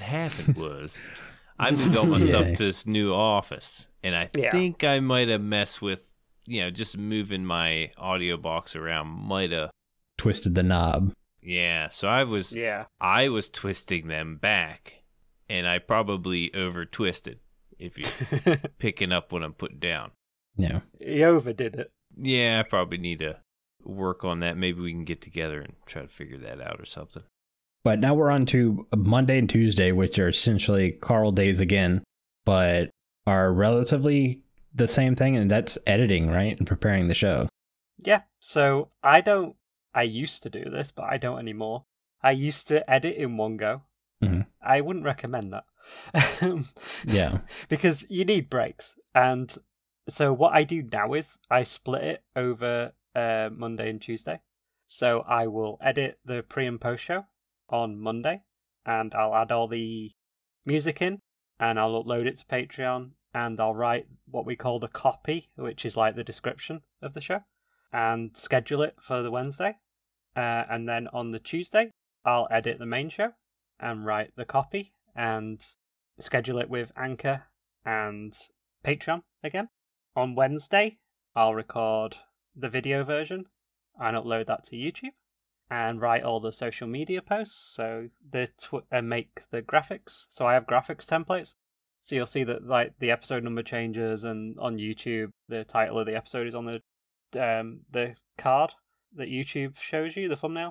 I moved all my stuff to this new office, and I think I might have messed with, just moving my audio box around might have twisted the knob. Yeah, so I was twisting them back. And I probably over twisted, if you're picking up what I'm putting down. Yeah. He overdid it. Yeah, I probably need to work on that. Maybe we can get together and try to figure that out or something. But now we're on to Monday and Tuesday, which are essentially Carl days again, but are relatively the same thing, and that's editing, right? And preparing the show. Yeah, so I used to do this, but I don't anymore. I used to edit in one go. I wouldn't recommend that. Yeah. Because you need breaks. And so what I do now is I split it over Monday and Tuesday. So I will edit the pre and post show on Monday, and I'll add all the music in, and I'll upload it to Patreon, and I'll write what we call the copy, which is like the description of the show, and schedule it for the Wednesday. And then on the Tuesday, I'll edit the main show and write the copy and schedule it with Anchor and Patreon again. On Wednesday, I'll record the video version and upload that to YouTube and write all the social media posts, so make the graphics. So I have graphics templates. So you'll see that like the episode number changes, and on YouTube the title of the episode is on the card that YouTube shows you, the thumbnail.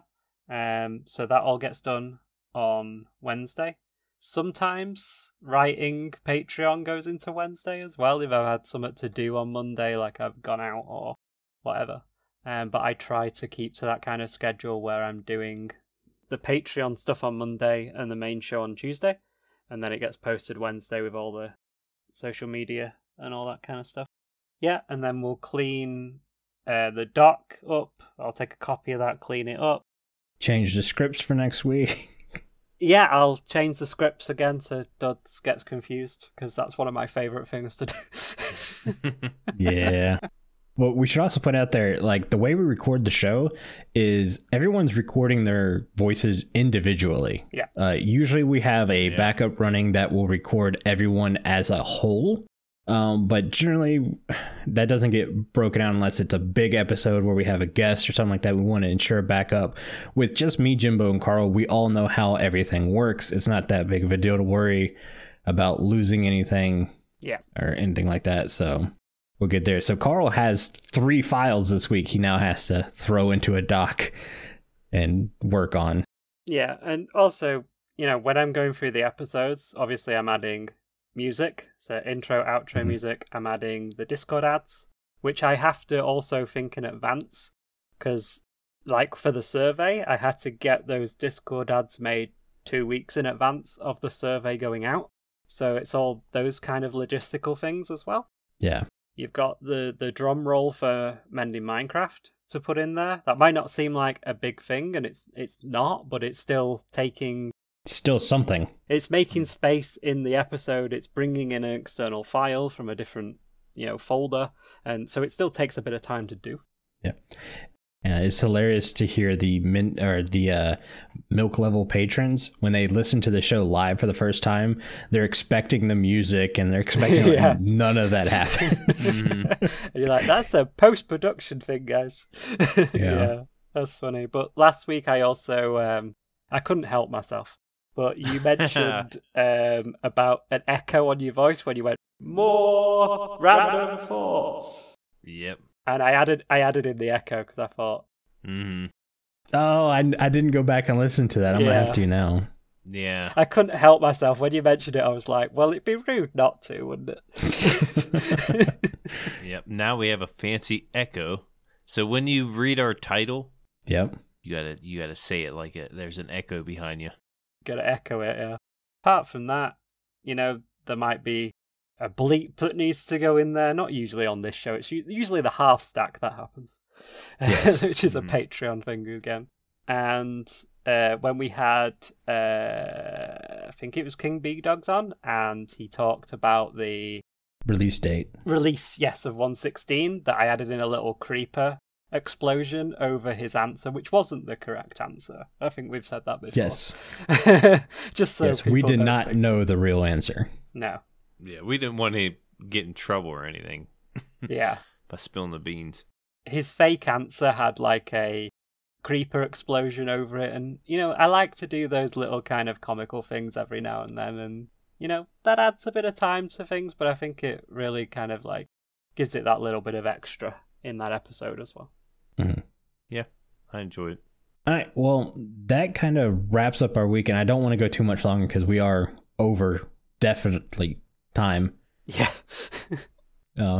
So that all gets done on Wednesday. Sometimes writing Patreon goes into Wednesday as well if I've had something to do on Monday, like I've gone out or whatever. But I try to keep to that kind of schedule where I'm doing the Patreon stuff on Monday and the main show on Tuesday, and then it gets posted Wednesday with all the social media and all that kind of stuff. Yeah, and then we'll clean the doc up. I'll take a copy of that, clean it up. Change the scripts for next week. Yeah, I'll change the scripts again so Duds gets confused, because that's one of my favourite things to do. Yeah. Well, we should also put out there, like, the way we record the show is everyone's recording their voices individually. Yeah. Usually we have a backup running that will record everyone as a whole. But generally that doesn't get broken out unless it's a big episode where we have a guest or something like that. We want to ensure backup. With just me, Jimbo, and Carl, we all know how everything works. It's not that big of a deal to worry about losing anything or anything like that. So we'll get there. So Carl has 3 files this week he now has to throw into a doc and work on. Yeah, and also, when I'm going through the episodes, obviously I'm adding music, so intro, outro music. I'm adding the Discord ads, which I have to also think in advance, because like for the survey, I had to get those Discord ads made 2 weeks in advance of the survey going out. So it's all those kind of logistical things as well. Yeah. You've got the drum roll for Mending Minecraft to put in there. That might not seem like a big thing, and it's not, but it's still taking... Still something. It's making space in the episode. It's bringing in an external file from a different, folder, and so it still takes a bit of time to do. Yeah. It's hilarious to hear the milk level patrons when they listen to the show live for the first time. They're expecting the music and they're expecting none of that happens. And you're like, that's a post-production thing, guys. Yeah, that's funny. But last week I also I couldn't help myself. But you mentioned about an echo on your voice when you went, more random thoughts. Yep. And I added in the echo because I thought. Oh, I didn't go back and listen to that. I'm gonna have to now. Yeah. I couldn't help myself when you mentioned it. I was like, well, it'd be rude not to, wouldn't it? Yep. Now we have a fancy echo. So when you read our title, you gotta say it like there's an echo behind you. Gotta echo it. Yeah. Apart from that, there might be a bleep that needs to go in there. Not usually on this show. It's usually the half stack that happens, which is a Patreon thing again. And when we had, I think it was King Big Dogs on, and he talked about the release date. of 116, that I added in a little creeper explosion over his answer, which wasn't the correct answer. I think we've said that before. Yes. Just so we did not know the real answer. No. Yeah, we didn't want to get in trouble or anything. Yeah. By spilling the beans. His fake answer had like a creeper explosion over it, and I like to do those little kind of comical things every now and then, and that adds a bit of time to things, but I think it really kind of like gives it that little bit of extra in that episode as well. Mm-hmm. Yeah, I enjoyed it. All right, well, that kind of wraps up our week, and I don't want to go too much longer because we are over definitely time. Yeah.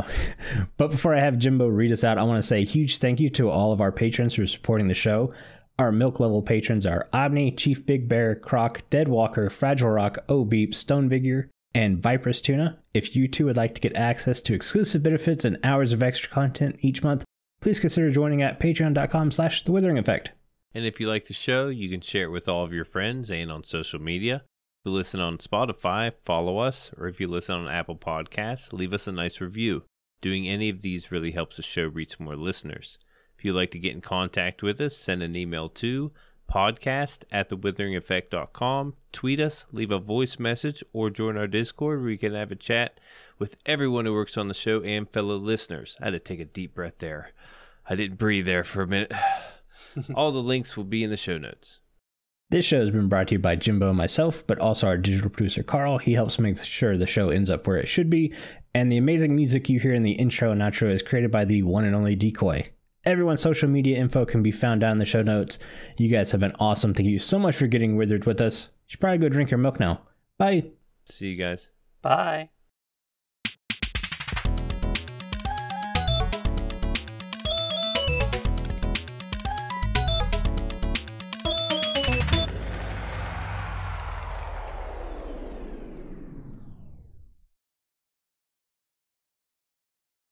But before I have Jimbo read us out, I want to say a huge thank you to all of our patrons for supporting the show. Our milk level patrons are Omni, Chief Big Bear, Croc, Deadwalker, Fragile Rock, O-Beep, Stonevigor, and Viper's Tuna. If you too would like to get access to exclusive benefits and hours of extra content each month, please consider joining at patreon.com/The Withering Effect. And if you like the show, you can share it with all of your friends and on social media. If you listen on Spotify, follow us, or if you listen on Apple Podcasts, leave us a nice review. Doing any of these really helps the show reach more listeners. If you'd like to get in contact with us, send an email to podcast@thewitheringeffect.com, tweet us, leave a voice message, or join our Discord where you can have a chat with everyone who works on the show and fellow listeners. I had to take a deep breath there. I didn't breathe there for a minute. All the links will be in the show notes. This show has been brought to you by Jimbo and myself, but also our digital producer, Carl. He helps make sure the show ends up where it should be. And the amazing music you hear in the intro and outro is created by the one and only Decoy. Everyone's social media info can be found down in the show notes. You guys have been awesome. Thank you so much for getting withered with us. You should probably go drink your milk now. Bye. See you guys. Bye.